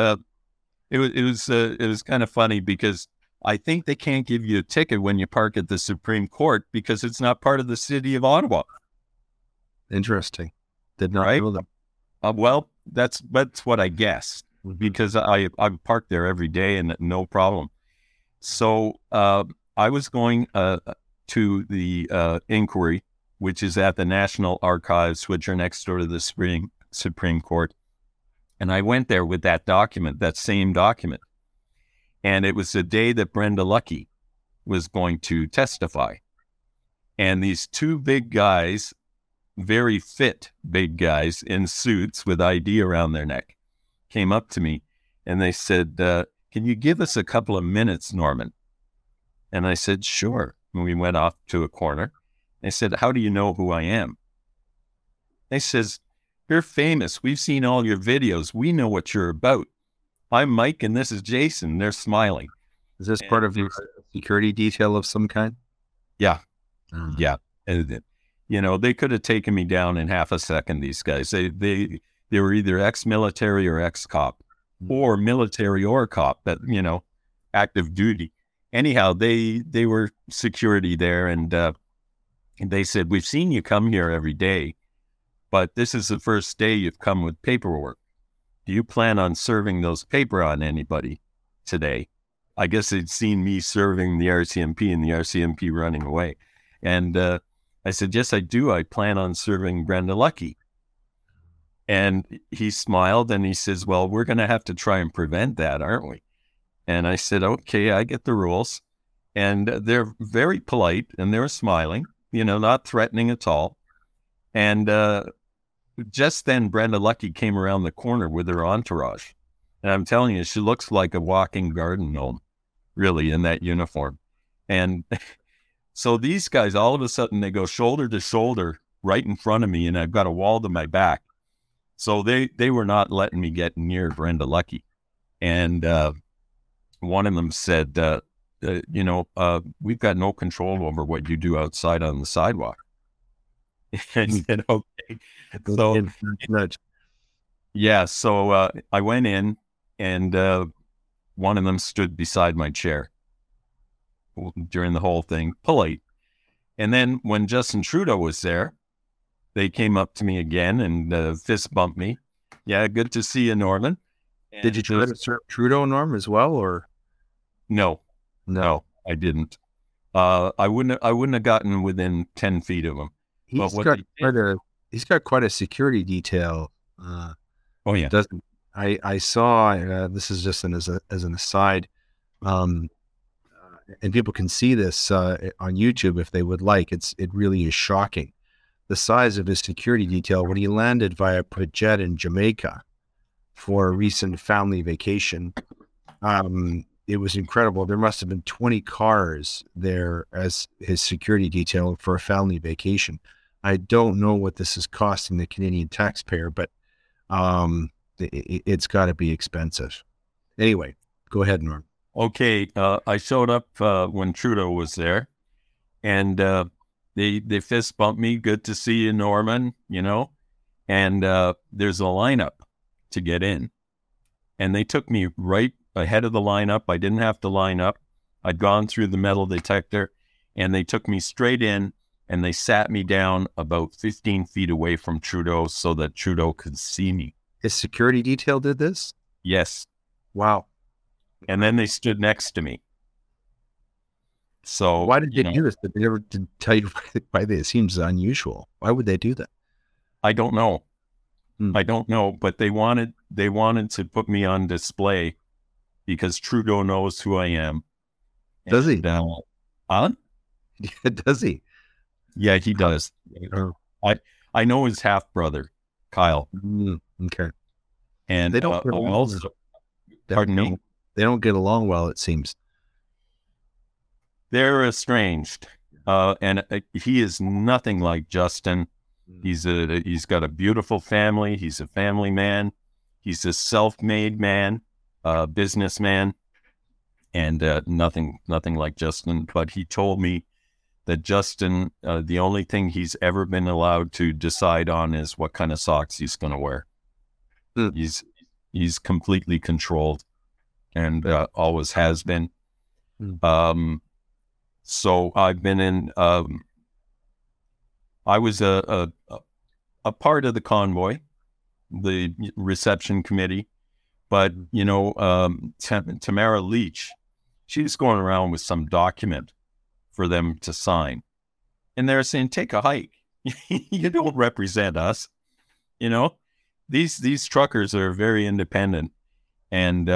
it was kind of funny because I think they can't give you a ticket when you park at the Supreme Court because it's not part of the city of Ottawa. Interesting. Did not know that. Well, that's what I guessed because I park there every day and no problem. So I was going to the inquiry, which is at the National Archives, which are next door to the Supreme Court. And I went there with that document, that same document. And it was the day that Brenda Lucki was going to testify. And these two big guys, very fit big guys in suits with ID around their neck, came up to me and they said, can you give us a couple of minutes, Norman? And I said, sure. And we went off to a corner. They said, how do you know who I am? They says, you're famous. We've seen all your videos. We know what you're about. I'm Mike and this is Jason. They're smiling. Is this part of your security detail of some kind? Yeah. Yeah. And, they could have taken me down in half a second, these guys. They were either ex-military or ex-cop or military or cop, but, active duty. Anyhow, they were security there and they said, we've seen you come here every day, but this is the first day you've come with paperwork. Do you plan on serving those paper on anybody today? I guess they'd seen me serving the RCMP and the RCMP running away. And I said, yes, I do. I plan on serving Brenda Lucki. And he smiled and he says, well, we're going to have to try and prevent that, aren't we? And I said, okay, I get the rules. And they're very polite and they're smiling, not threatening at all. And just then, Brenda Lucki came around the corner with her entourage. And I'm telling you, she looks like a walking garden gnome, really, in that uniform. And so these guys, all of a sudden, they go shoulder to shoulder right in front of me, and I've got a wall to my back. So they were not letting me get near Brenda Lucky. And one of them said, we've got no control over what you do outside on the sidewalk. I said, okay. So, yeah, so I went in, and one of them stood beside my chair during the whole thing, polite. And then when Justin Trudeau was there, they came up to me again and fist bumped me. Yeah, good to see you, Norman. And did you try to serve Trudeau, Norm, as well, or no, I didn't. I wouldn't have gotten within 10 feet of him. He's got quite a security detail. Oh yeah, doesn't I saw this is just as an aside, and people can see this on YouTube if they would like. It really is shocking, the size of his security detail when he landed via jet in Jamaica for a recent family vacation. It was incredible. There must have been 20 cars there as his security detail for a family vacation. I don't know what this is costing the Canadian taxpayer, but it's got to be expensive. Anyway, go ahead, Norm. Okay, I showed up when Trudeau was there, and they fist bumped me. Good to see you, Norman. And there's a lineup to get in, and they took me right ahead of the lineup. I didn't have to line up. I'd gone through the metal detector, and they took me straight in, and they sat me down about 15 feet away from Trudeau so that Trudeau could see me. His security detail did this? Yes. Wow. And then they stood next to me. So why did they do this? Did they ever tell you why they? It seems unusual. Why would they do that? I don't know. I don't know, but they wanted to put me on display because Trudeau knows who I am. Does he? Huh? Does he? Yeah, he does. I know his half brother, Kyle. Okay. And they don't also, pardon me? They don't get along well, it seems. They're estranged. And he is nothing like Justin. He's got a beautiful family. He's a family man. He's a self-made man, businessman, and nothing like Justin. But he told me that Justin, the only thing he's ever been allowed to decide on is what kind of socks he's going to wear. He's completely controlled, and always has been. So I've been in. I was a part of the convoy, the reception committee, but Tamara Leach, she's going around with some document for them to sign, and they're saying, "Take a hike. You don't represent us." These truckers are very independent, and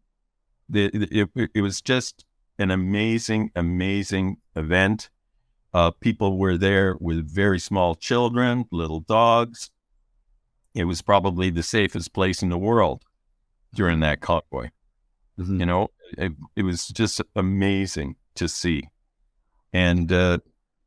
it was just an amazing event. People were there with very small children, little dogs. It was probably the safest place in the world during that convoy. It was just amazing to see. And in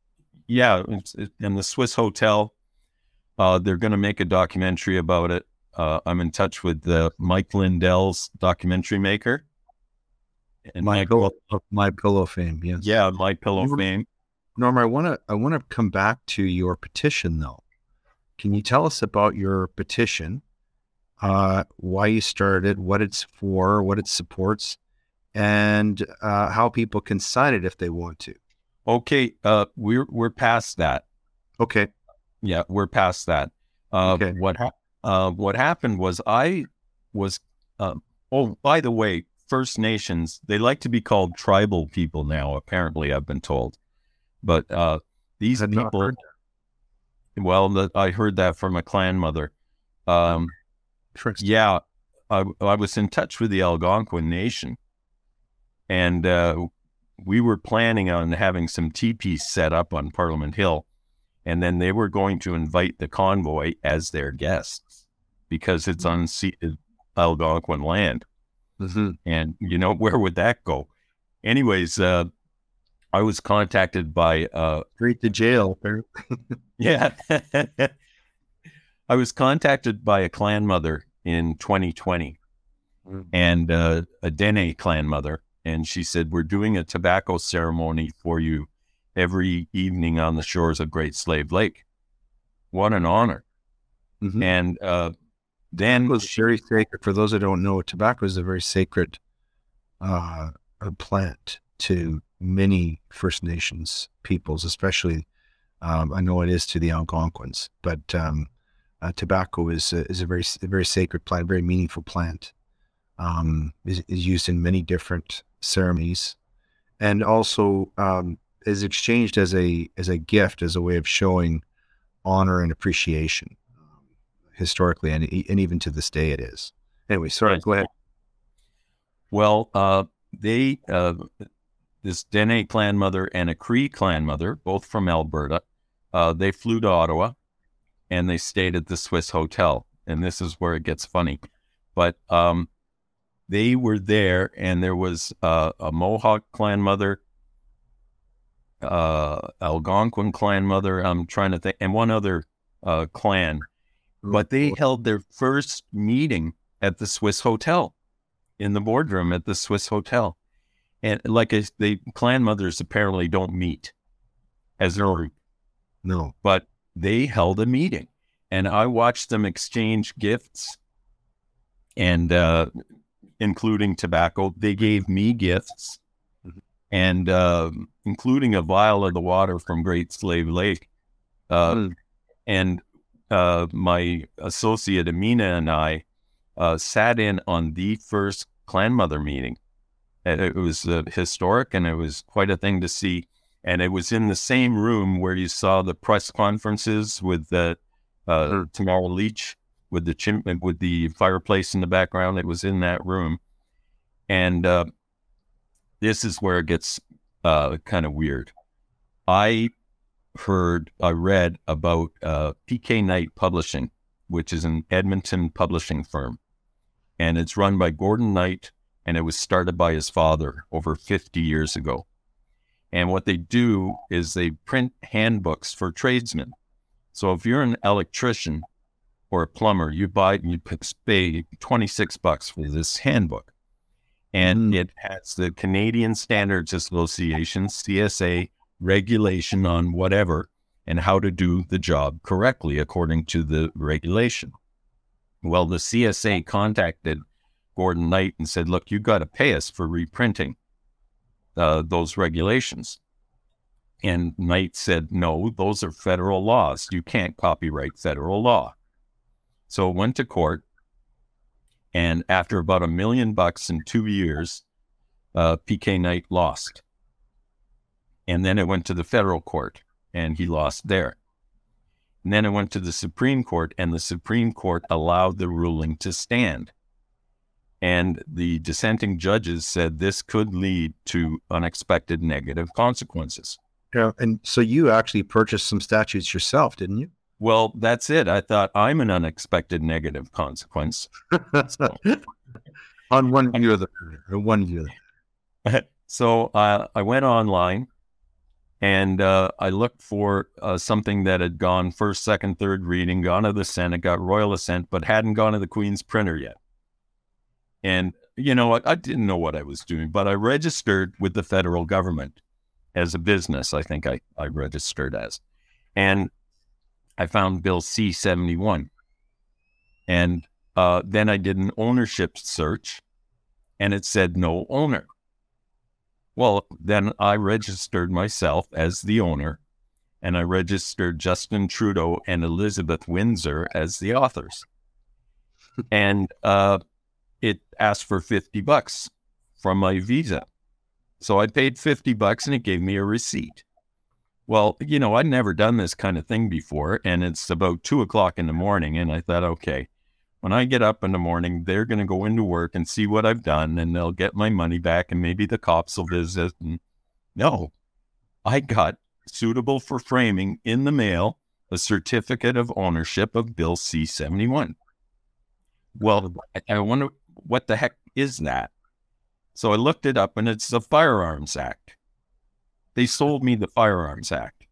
the Swiss Hotel, they're going to make a documentary about it. I'm in touch with Mike Lindell's documentary maker. And My Pillow fame, yes. Yeah, My Pillow fame. Norm, I want to come back to your petition, though. Can you tell us about your petition, why you started, what it's for, what it supports, and how people can sign it if they want to? Okay, we're past that. Okay. Yeah, we're past that. Okay. What happened was I was. By the way, First Nations, they like to be called tribal people now. Apparently, I've been told, but these people. Well, I heard that from a clan mother. Yeah, I was in touch with the Algonquin Nation, and we were planning on having some teepees set up on Parliament Hill, and then they were going to invite the convoy as their guests because it's unceded Algonquin land. And where would that go? Anyways, I was contacted by Straight to jail. yeah. I was contacted by a clan mother in 2020 and a Dene clan mother. And she said, we're doing a tobacco ceremony for you every evening on the shores of Great Slave Lake. What an honor. Mm-hmm. And then it was very sacred. For those that don't know, tobacco is a very sacred plant to many First Nations peoples, especially I know it is to the Algonquins, but tobacco is a very sacred plant, very meaningful plant. Is used in many different ceremonies, and also is exchanged as a gift, as a way of showing honor and appreciation, historically, and even to this day it is. Anyway, sorry, go ahead. Well, they this Dene clan mother and a Cree clan mother, both from Alberta, they flew to Ottawa and they stayed at the Swiss Hotel. And this is where it gets funny. But they were there, and there was a Mohawk clan mother, Algonquin clan mother, I'm trying to think, and one other clan. But they held their first meeting at the Swiss Hotel, in the boardroom at the Swiss Hotel. And the clan mothers apparently don't meet as a group. No. But they held a meeting, and I watched them exchange gifts, and including tobacco. They gave me gifts, and including a vial of the water from Great Slave Lake. And my associate Amina and I sat in on the first clan mother meeting. It was historic, and it was quite a thing to see. And it was in the same room where you saw the press conferences with the Tamara Leach, with the fireplace in the background. It was in that room. And this is where it gets kind of weird. I read about PK Knight Publishing, which is an Edmonton publishing firm. And it's run by Gordon Knight, and it was started by his father over 50 years ago. And what they do is they print handbooks for tradesmen. So if you're an electrician or a plumber, you pay $26 for this handbook. And it has the Canadian Standards Association, CSA, regulation on whatever and how to do the job correctly according to the regulation. Well, the CSA contacted Gordon Knight and said, look, you got to pay us for reprinting those regulations. And Knight said, no, those are federal laws. You can't copyright federal law. So it went to court. And after about $1 million in 2 years, PK Knight lost. And then it went to the federal court, and he lost there. And then it went to the Supreme Court, and the Supreme Court allowed the ruling to stand. And the dissenting judges said this could lead to unexpected negative consequences. Yeah, and so you actually purchased some statutes yourself, didn't you? Well, that's it. I thought I'm an unexpected negative consequence. So, on one view of the one view. So I went online, and I looked for something that had gone first, second, third reading, gone to the Senate, got royal assent, but hadn't gone to the Queen's printer yet. And, you know, I didn't know what I was doing, but I registered with the federal government as a business. I think I registered as. And I found Bill C-71. And then I did an ownership search, and it said no owner. Well, then I registered myself as the owner, and I registered Justin Trudeau and Elizabeth Windsor as the authors. And it asked for $50 from my Visa. So I paid $50 and it gave me a receipt. Well, you know, I'd never done this kind of thing before, and it's about 2:00 in the morning. And I thought, okay, when I get up in the morning, they're going to go into work and see what I've done, and they'll get my money back, and maybe the cops will visit. And no, I got suitable for framing in the mail, a certificate of ownership of Bill C-71. Well, I wonder, what the heck is that? So I looked it up, and it's the Firearms Act. They sold me the Firearms Act.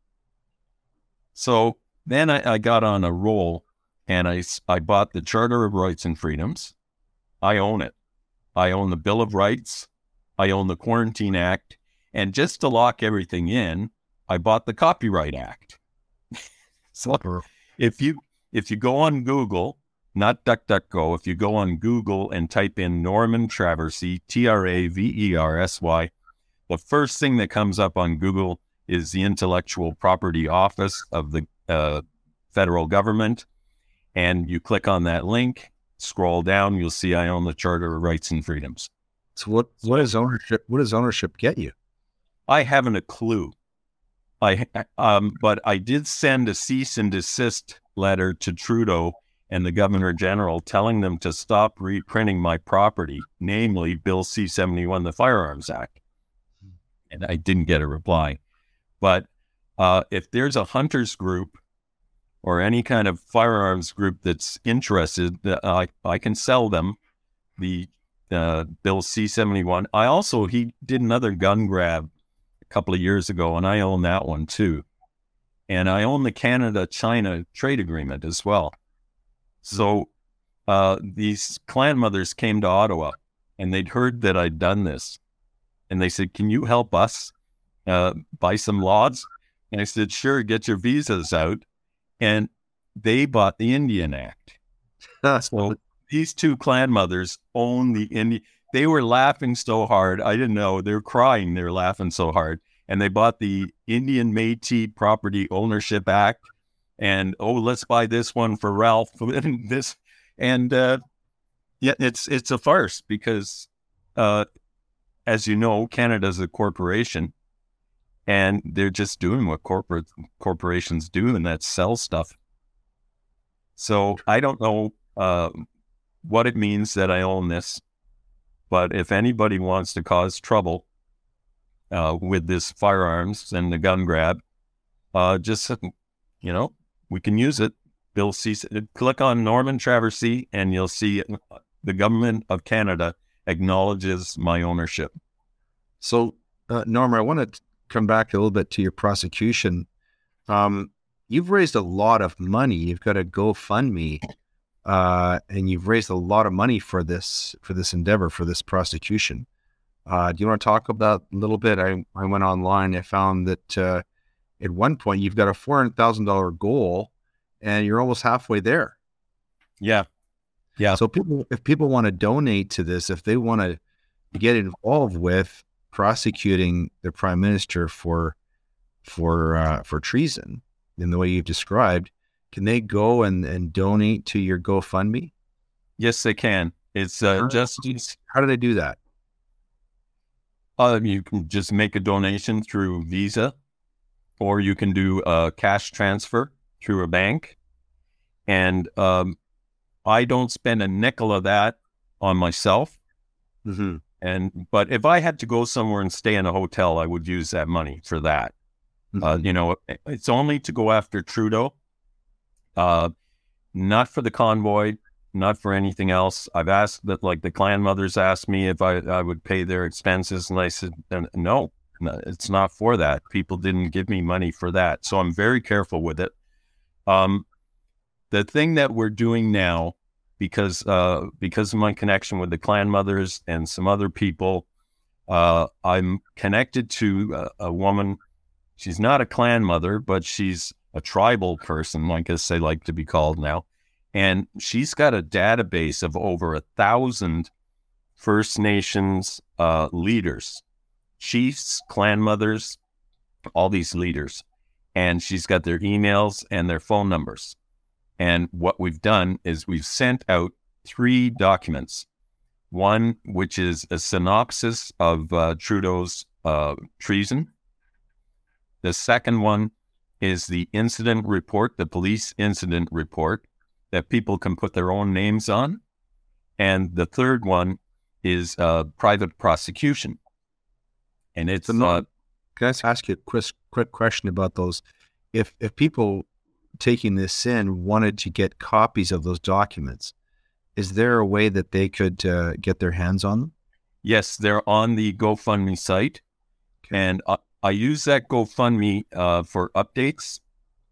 So then I got on a roll, and I bought the Charter of Rights and Freedoms. I own it. I own the Bill of Rights. I own the Quarantine Act. And just to lock everything in, I bought the Copyright Act. So if you go on Google, not DuckDuckGo, if you go on Google and type in Norman Traversy, Traversy, the first thing that comes up on Google is the Intellectual Property Office of the federal government. And you click on that link, scroll down, you'll see I own the Charter of Rights and Freedoms. So what does ownership get you? I haven't a clue. But I did send a cease and desist letter to Trudeau and the Governor General telling them to stop reprinting my property, namely Bill C-71, the Firearms Act. And I didn't get a reply. But if there's a hunters group or any kind of firearms group that's interested, I can sell them the Bill C-71. He did another gun grab a couple of years ago, and I own that one too. And I own the Canada-China trade agreement as well. So these clan mothers came to Ottawa, and they'd heard that I'd done this. And they said, "Can you help us buy some lots?" And I said, "Sure, get your visas out." And they bought the Indian Act. So these two clan mothers own the Indian. They were laughing so hard. I didn't know. They were crying. They were laughing so hard. And they bought the Indian Métis Property Ownership Act. And, let's buy this one for Ralph. And this. And it's a farce because, as you know, Canada's a corporation. And they're just doing what corporations do, and that's sell stuff. So I don't know what it means that I own this, but if anybody wants to cause trouble with this firearms and the gun grab, just, we can use it. Bill C. Click on Norman Traversy, and you'll see the Government of Canada acknowledges my ownership. So, Norma, I want to come back a little bit to your prosecution. You've raised a lot of money. You've got a GoFundMe, and you've raised a lot of money for this endeavor, for this prosecution. Do you want to talk about a little bit? I went online. I found that at one point you've got a $400,000 goal, and you're almost halfway there. Yeah. So if people want to donate to this, if they want to get involved with prosecuting the Prime Minister for treason in the way you've described, can they go and donate to your GoFundMe? Yes, they can. It's just how do they do that? You can just make a donation through Visa, or you can do a cash transfer through a bank. And I don't spend a nickel of that on myself. Mm-hmm. But if I had to go somewhere and stay in a hotel, I would use that money for that. Mm-hmm. It's only to go after Trudeau, not for the convoy, not for anything else. I've asked that, like the clan mothers asked me if I would pay their expenses, and I said, no, it's not for that. People didn't give me money for that. So I'm very careful with it. The thing that we're doing now, because of my connection with the clan mothers and some other people, I'm connected to a woman. She's not a clan mother, but she's a tribal person, I guess they like to be called now. And she's got a database of over 1,000 First Nations leaders, chiefs, clan mothers, all these leaders. And she's got their emails and their phone numbers. And what we've done is we've sent out 3 documents. One, which is a synopsis of Trudeau's treason. The second one is the incident report, the police incident report, that people can put their own names on. And the third one is private prosecution. And it's can I ask you a quick question about those? If people taking this in wanted to get copies of those documents, is there a way that they could get their hands on them? Yes, they're on the GoFundMe site. Okay. And I use that GoFundMe for updates,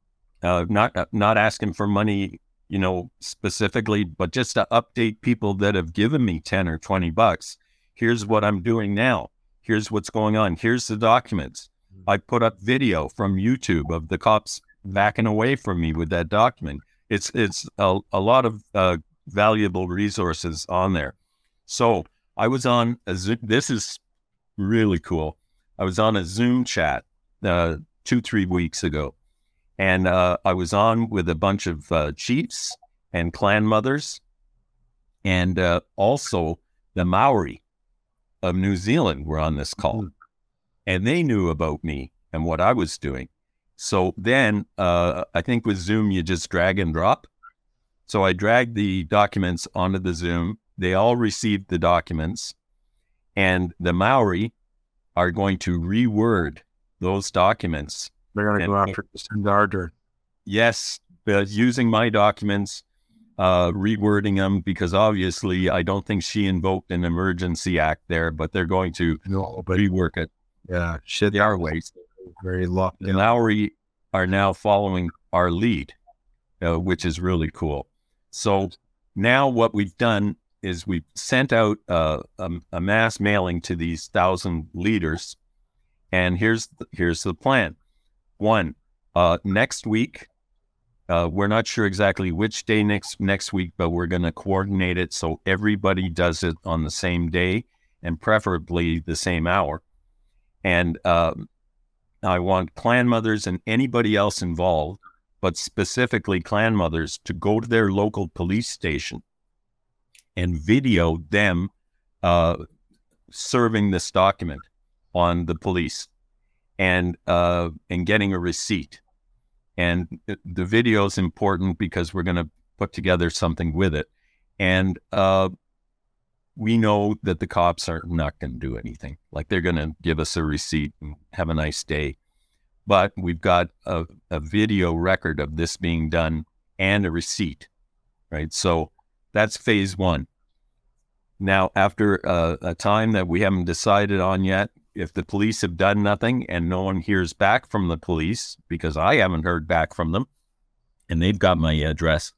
not asking for money, specifically, but just to update people that have given me 10 or $20. Here's what I'm doing now. Here's what's going on. Here's the documents. I put up video from YouTube of the cops backing away from me with that document. It's a lot of valuable resources on there. So I was on a Zoom. This is really cool. I was on a Zoom chat 2-3 weeks ago, and I was on with a bunch of chiefs and clan mothers, and also the Maori of New Zealand were on this call, and they knew about me and what I was doing. So then I think with Zoom, you just drag and drop. So I dragged the documents onto the Zoom. They all received the documents, and the Maori are going to reword those documents. They're going to go after Jacinda. Yes, using my documents, rewording them, because obviously I don't think she invoked an emergency act there, but they're going to rework it. Yeah, shit. They are ways. Very locked. The Maori are now following our lead, which is really cool. So now what we've done is we've sent out a mass mailing to these 1,000 leaders, and here's the plan. One, next week, we're not sure exactly which day next week, but we're going to coordinate it so everybody does it on the same day and preferably the same hour. And I want clan mothers and anybody else involved, but specifically clan mothers, to go to their local police station and video them serving this document on the police and getting a receipt. And the video is important because we're going to put together something with it. And we know that the cops are not going to do anything. Like, they're going to give us a receipt and have a nice day. But we've got a video record of this being done and a receipt, right? So that's phase one. Now, after a time that we haven't decided on yet, if the police have done nothing and no one hears back from the police, because I haven't heard back from them, and they've got my address,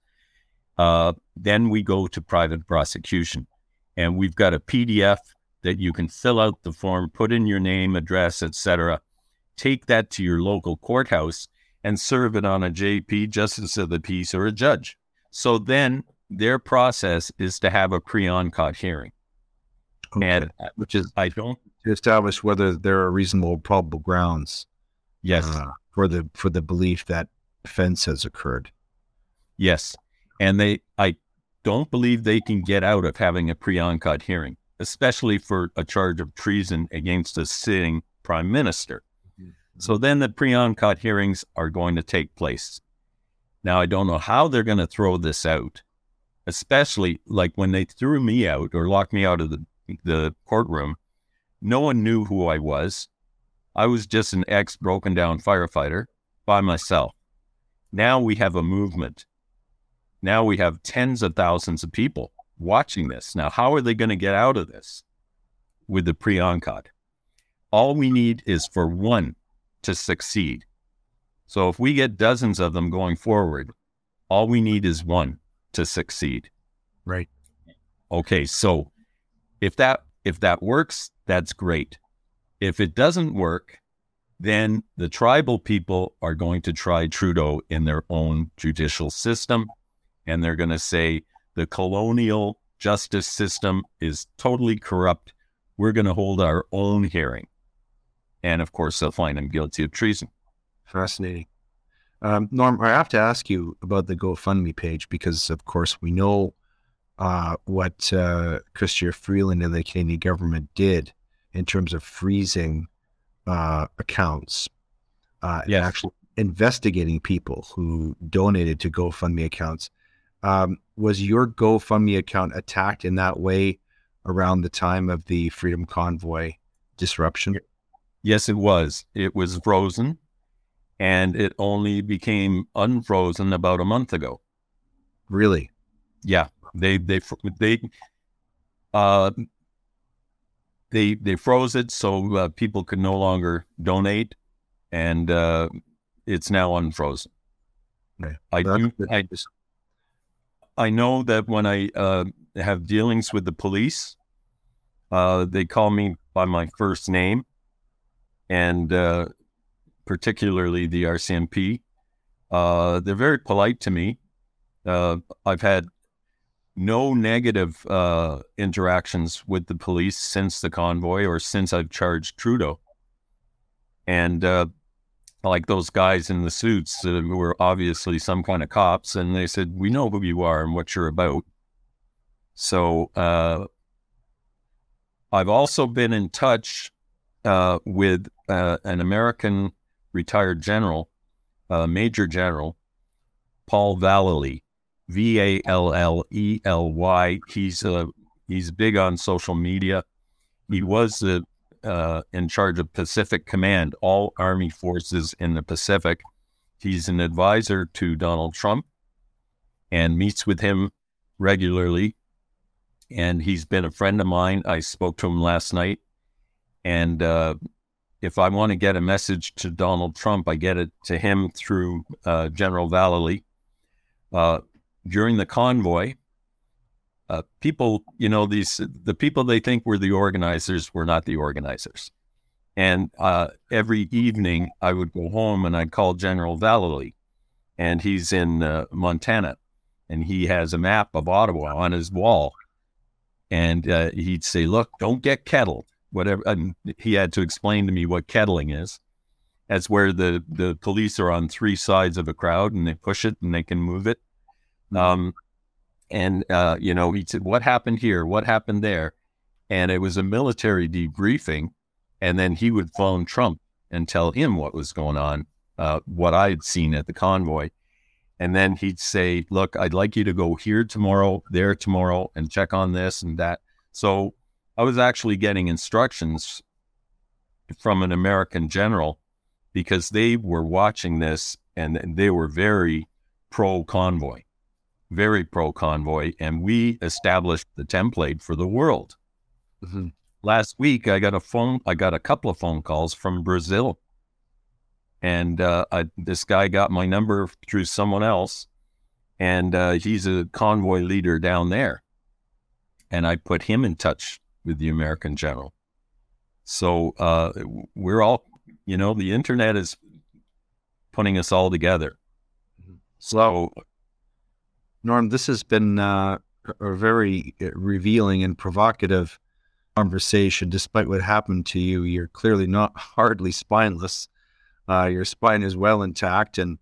then we go to private prosecution. And we've got a PDF that you can fill out the form, put in your name, address, etc. Take that to your local courthouse and serve it on a JP, Justice of the Peace, or a judge. So then their process is to have a pre-oncat hearing. Okay. And which is to establish whether there are reasonable probable grounds. Yes. For the belief that offense has occurred. Yes. And I don't believe they can get out of having a pre-oncat hearing, especially for a charge of treason against a sitting prime minister. Mm-hmm. So then the pre-oncat hearings are going to take place. Now, I don't know how they're going to throw this out, especially like when they threw me out or locked me out of the courtroom. No one knew who I was. I was just an broken down firefighter by myself. Now we have a movement. Now we have tens of thousands of people watching this. Now, how are they going to get out of this with the pre-oncat? All we need is for one to succeed. So if we get dozens of them going forward, all we need is one to succeed. Right. Okay, so if that works, that's great. If it doesn't work, then the tribal people are going to try Trudeau in their own judicial system. And they're going to say the colonial justice system is totally corrupt. We're going to hold our own hearing. And of course, they'll find him guilty of treason. Fascinating. Norm, I have to ask you about the GoFundMe page because, of course, we know what Chrystia Freeland and the Canadian government did in terms of freezing accounts and actually investigating people who donated to GoFundMe accounts. Was your GoFundMe account attacked in that way around the time of the Freedom Convoy disruption? Yes, it was. It was frozen, and it only became unfrozen about a month ago. Really? Yeah. They they froze it so people could no longer donate, and it's now unfrozen. Right. I know that when I have dealings with the police, they call me by my first name, and particularly the RCMP. They're very polite to me. I've had no negative interactions with the police since the convoy or since I've charged Trudeau. And like those guys in the suits who were obviously some kind of cops, and they said, "We know who you are and what you're about." So I've also been in touch with an American retired general, Major General Paul Vallely, Vallely. He's big on social media. He was in charge of Pacific Command, all Army forces in the Pacific. He's an advisor to Donald Trump and meets with him regularly. And he's been a friend of mine. I spoke to him last night. And if I want to get a message to Donald Trump, I get it to him through General Vallely. During the convoy, people, the people they think were the organizers were not the organizers. And every evening I would go home and I'd call General Vallely, and he's in Montana, and he has a map of Ottawa on his wall. And he'd say, "Look, don't get kettled." Whatever. And he had to explain to me what kettling is. That's where the police are on three sides of a crowd and they push it and they can move it. He said, "What happened here? What happened there?" And it was a military debriefing. And then he would phone Trump and tell him what was going on, what I had seen at the convoy. And then he'd say, "Look, I'd like you to go here tomorrow, there tomorrow, and check on this and that." So I was actually getting instructions from an American general because they were watching this and they were very pro-convoy, and we established the template for the world. Mm-hmm. Last week, I got a couple of phone calls from Brazil. And this guy got my number through someone else, and he's a convoy leader down there. And I put him in touch with the American general. So we're all, the internet is putting us all together. So, Norm, this has been a very revealing and provocative conversation. Despite what happened to you, you're clearly not hardly spineless. Your spine is well intact, and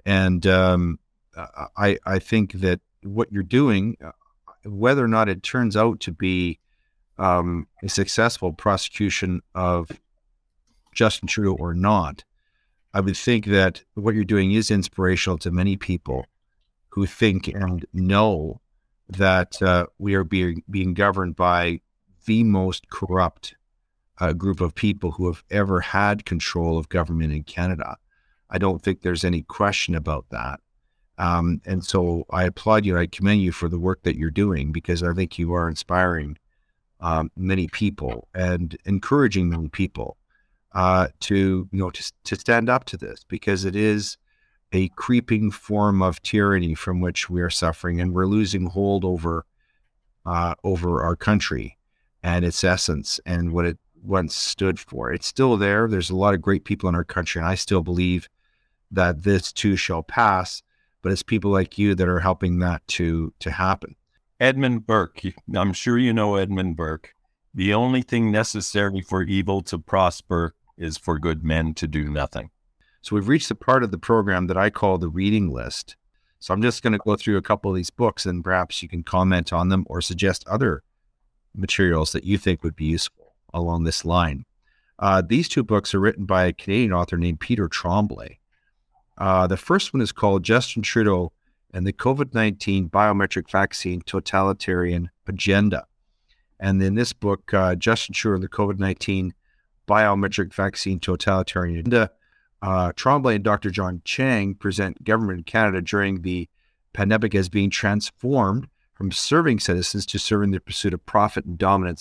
I think that what you're doing, whether or not it turns out to be a successful prosecution of Justin Trudeau or not, I would think that what you're doing is inspirational to many people who think and know that we are being governed by the most corrupt group of people who have ever had control of government in Canada. I don't think there's any question about that. And so I applaud you. I commend you for the work that you're doing, because I think you are inspiring many people and encouraging many people to stand up to this, because it is a creeping form of tyranny from which we are suffering, and we're losing hold over our country and its essence and what it once stood for. It's still there. There's a lot of great people in our country, and I still believe that this too shall pass, but it's people like you that are helping that to happen. Edmund Burke, I'm sure you know Edmund Burke. The only thing necessary for evil to prosper is for good men to do nothing. So we've reached the part of the program that I call the reading list. So I'm just going to go through a couple of these books, and perhaps you can comment on them or suggest other materials that you think would be useful along this line. These two books are written by a Canadian author named Peter Tremblay. The first one is called Justin Trudeau and the COVID-19 Biometric Vaccine Totalitarian Agenda. And in this book, Justin Trudeau and the COVID-19 Biometric Vaccine Totalitarian Agenda, Tremblay and Dr. John Chang present government in Canada during the pandemic as being transformed from serving citizens to serving the pursuit of profit and dominance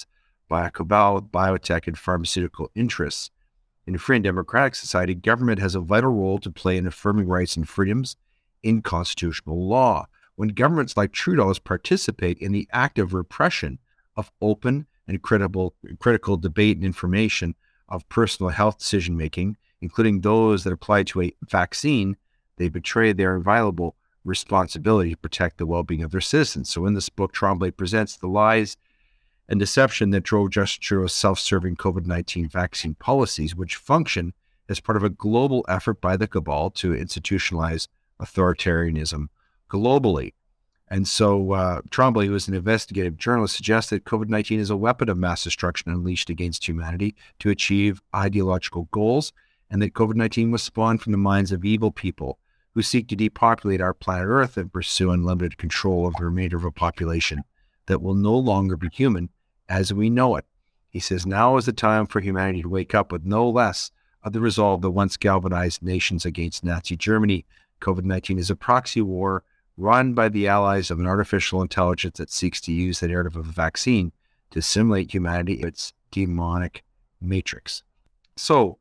by a cabal of biotech and pharmaceutical interests. In a free and democratic society, government has a vital role to play in affirming rights and freedoms in constitutional law. When governments like Trudeau's participate in the active repression of open and critical debate and information of personal health decision-making, including those that apply to a vaccine, they betray their inviolable responsibility to protect the well-being of their citizens. So in this book, Tremblay presents the lies and deception that drove Justin Trudeau's self-serving COVID-19 vaccine policies, which function as part of a global effort by the cabal to institutionalize authoritarianism globally. And so Tremblay, who is an investigative journalist, suggests that COVID-19 is a weapon of mass destruction unleashed against humanity to achieve ideological goals, and that COVID-19 was spawned from the minds of evil people who seek to depopulate our planet Earth and pursue unlimited control of the remainder of a population that will no longer be human as we know it. He says, now is the time for humanity to wake up with no less of the resolve that once galvanized nations against Nazi Germany. COVID-19 is a proxy war run by the allies of an artificial intelligence that seeks to use the narrative of a vaccine to assimilate humanity in its demonic matrix. So,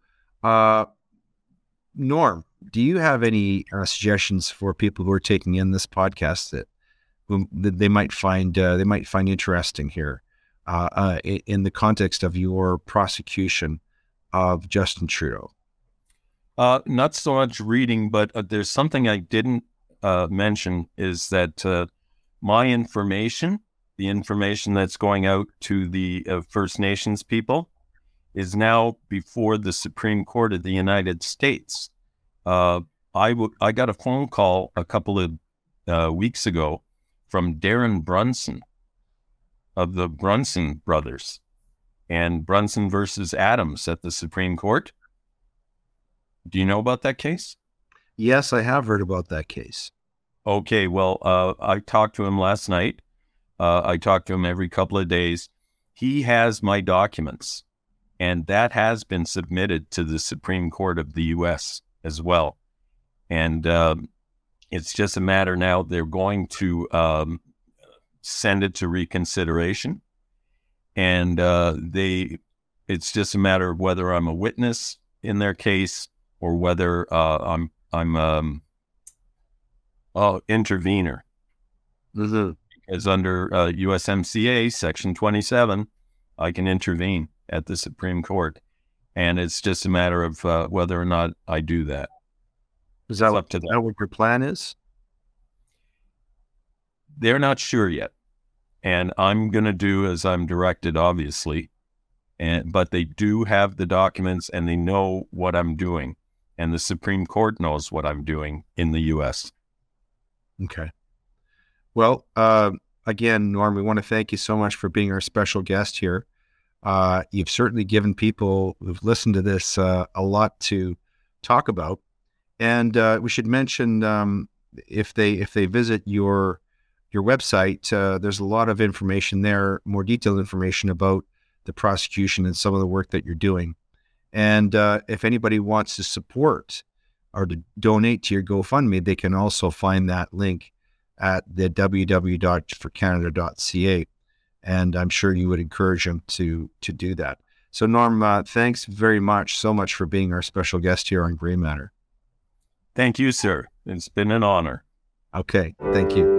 Norm, do you have any suggestions for people who are taking in this podcast that they might find interesting here in the context of your prosecution of Justin Trudeau? Not so much reading, but there's something I didn't mention is that my information, the information that's going out to the First Nations people, is now before the Supreme Court of the United States. I got a phone call a couple of weeks ago from Darren Brunson of the Brunson brothers and Brunson versus Adams at the Supreme Court. Do you know about that case? Yes, I have heard about that case. Okay, well, I talked to him last night. I talk to him every couple of days. He has my documents, and that has been submitted to the Supreme Court of the U.S. as well. And it's just a matter now, they're going to send it to reconsideration. And it's just a matter of whether I'm a witness in their case or whether I'm intervener. Mm-hmm. Because under USMCA Section 27, I can intervene at the Supreme Court. And it's just a matter of whether or not I do that. Is that what your plan is? They're not sure yet. And I'm going to do as I'm directed, obviously. But they do have the documents and they know what I'm doing. And the Supreme Court knows what I'm doing in the U.S. Okay. Well, again, Norm, we want to thank you so much for being our special guest here. You've certainly given people who've listened to this a lot to talk about. And we should mention if they visit your website, there's a lot of information there, more detailed information about the prosecution and some of the work that you're doing. And if anybody wants to support or to donate to your GoFundMe, they can also find that link at the www.forcanada.ca. And I'm sure you would encourage them to do that. So Norm, thanks so much for being our special guest here on Grey Matter. Thank you, sir. It's been an honor. Okay. Thank you.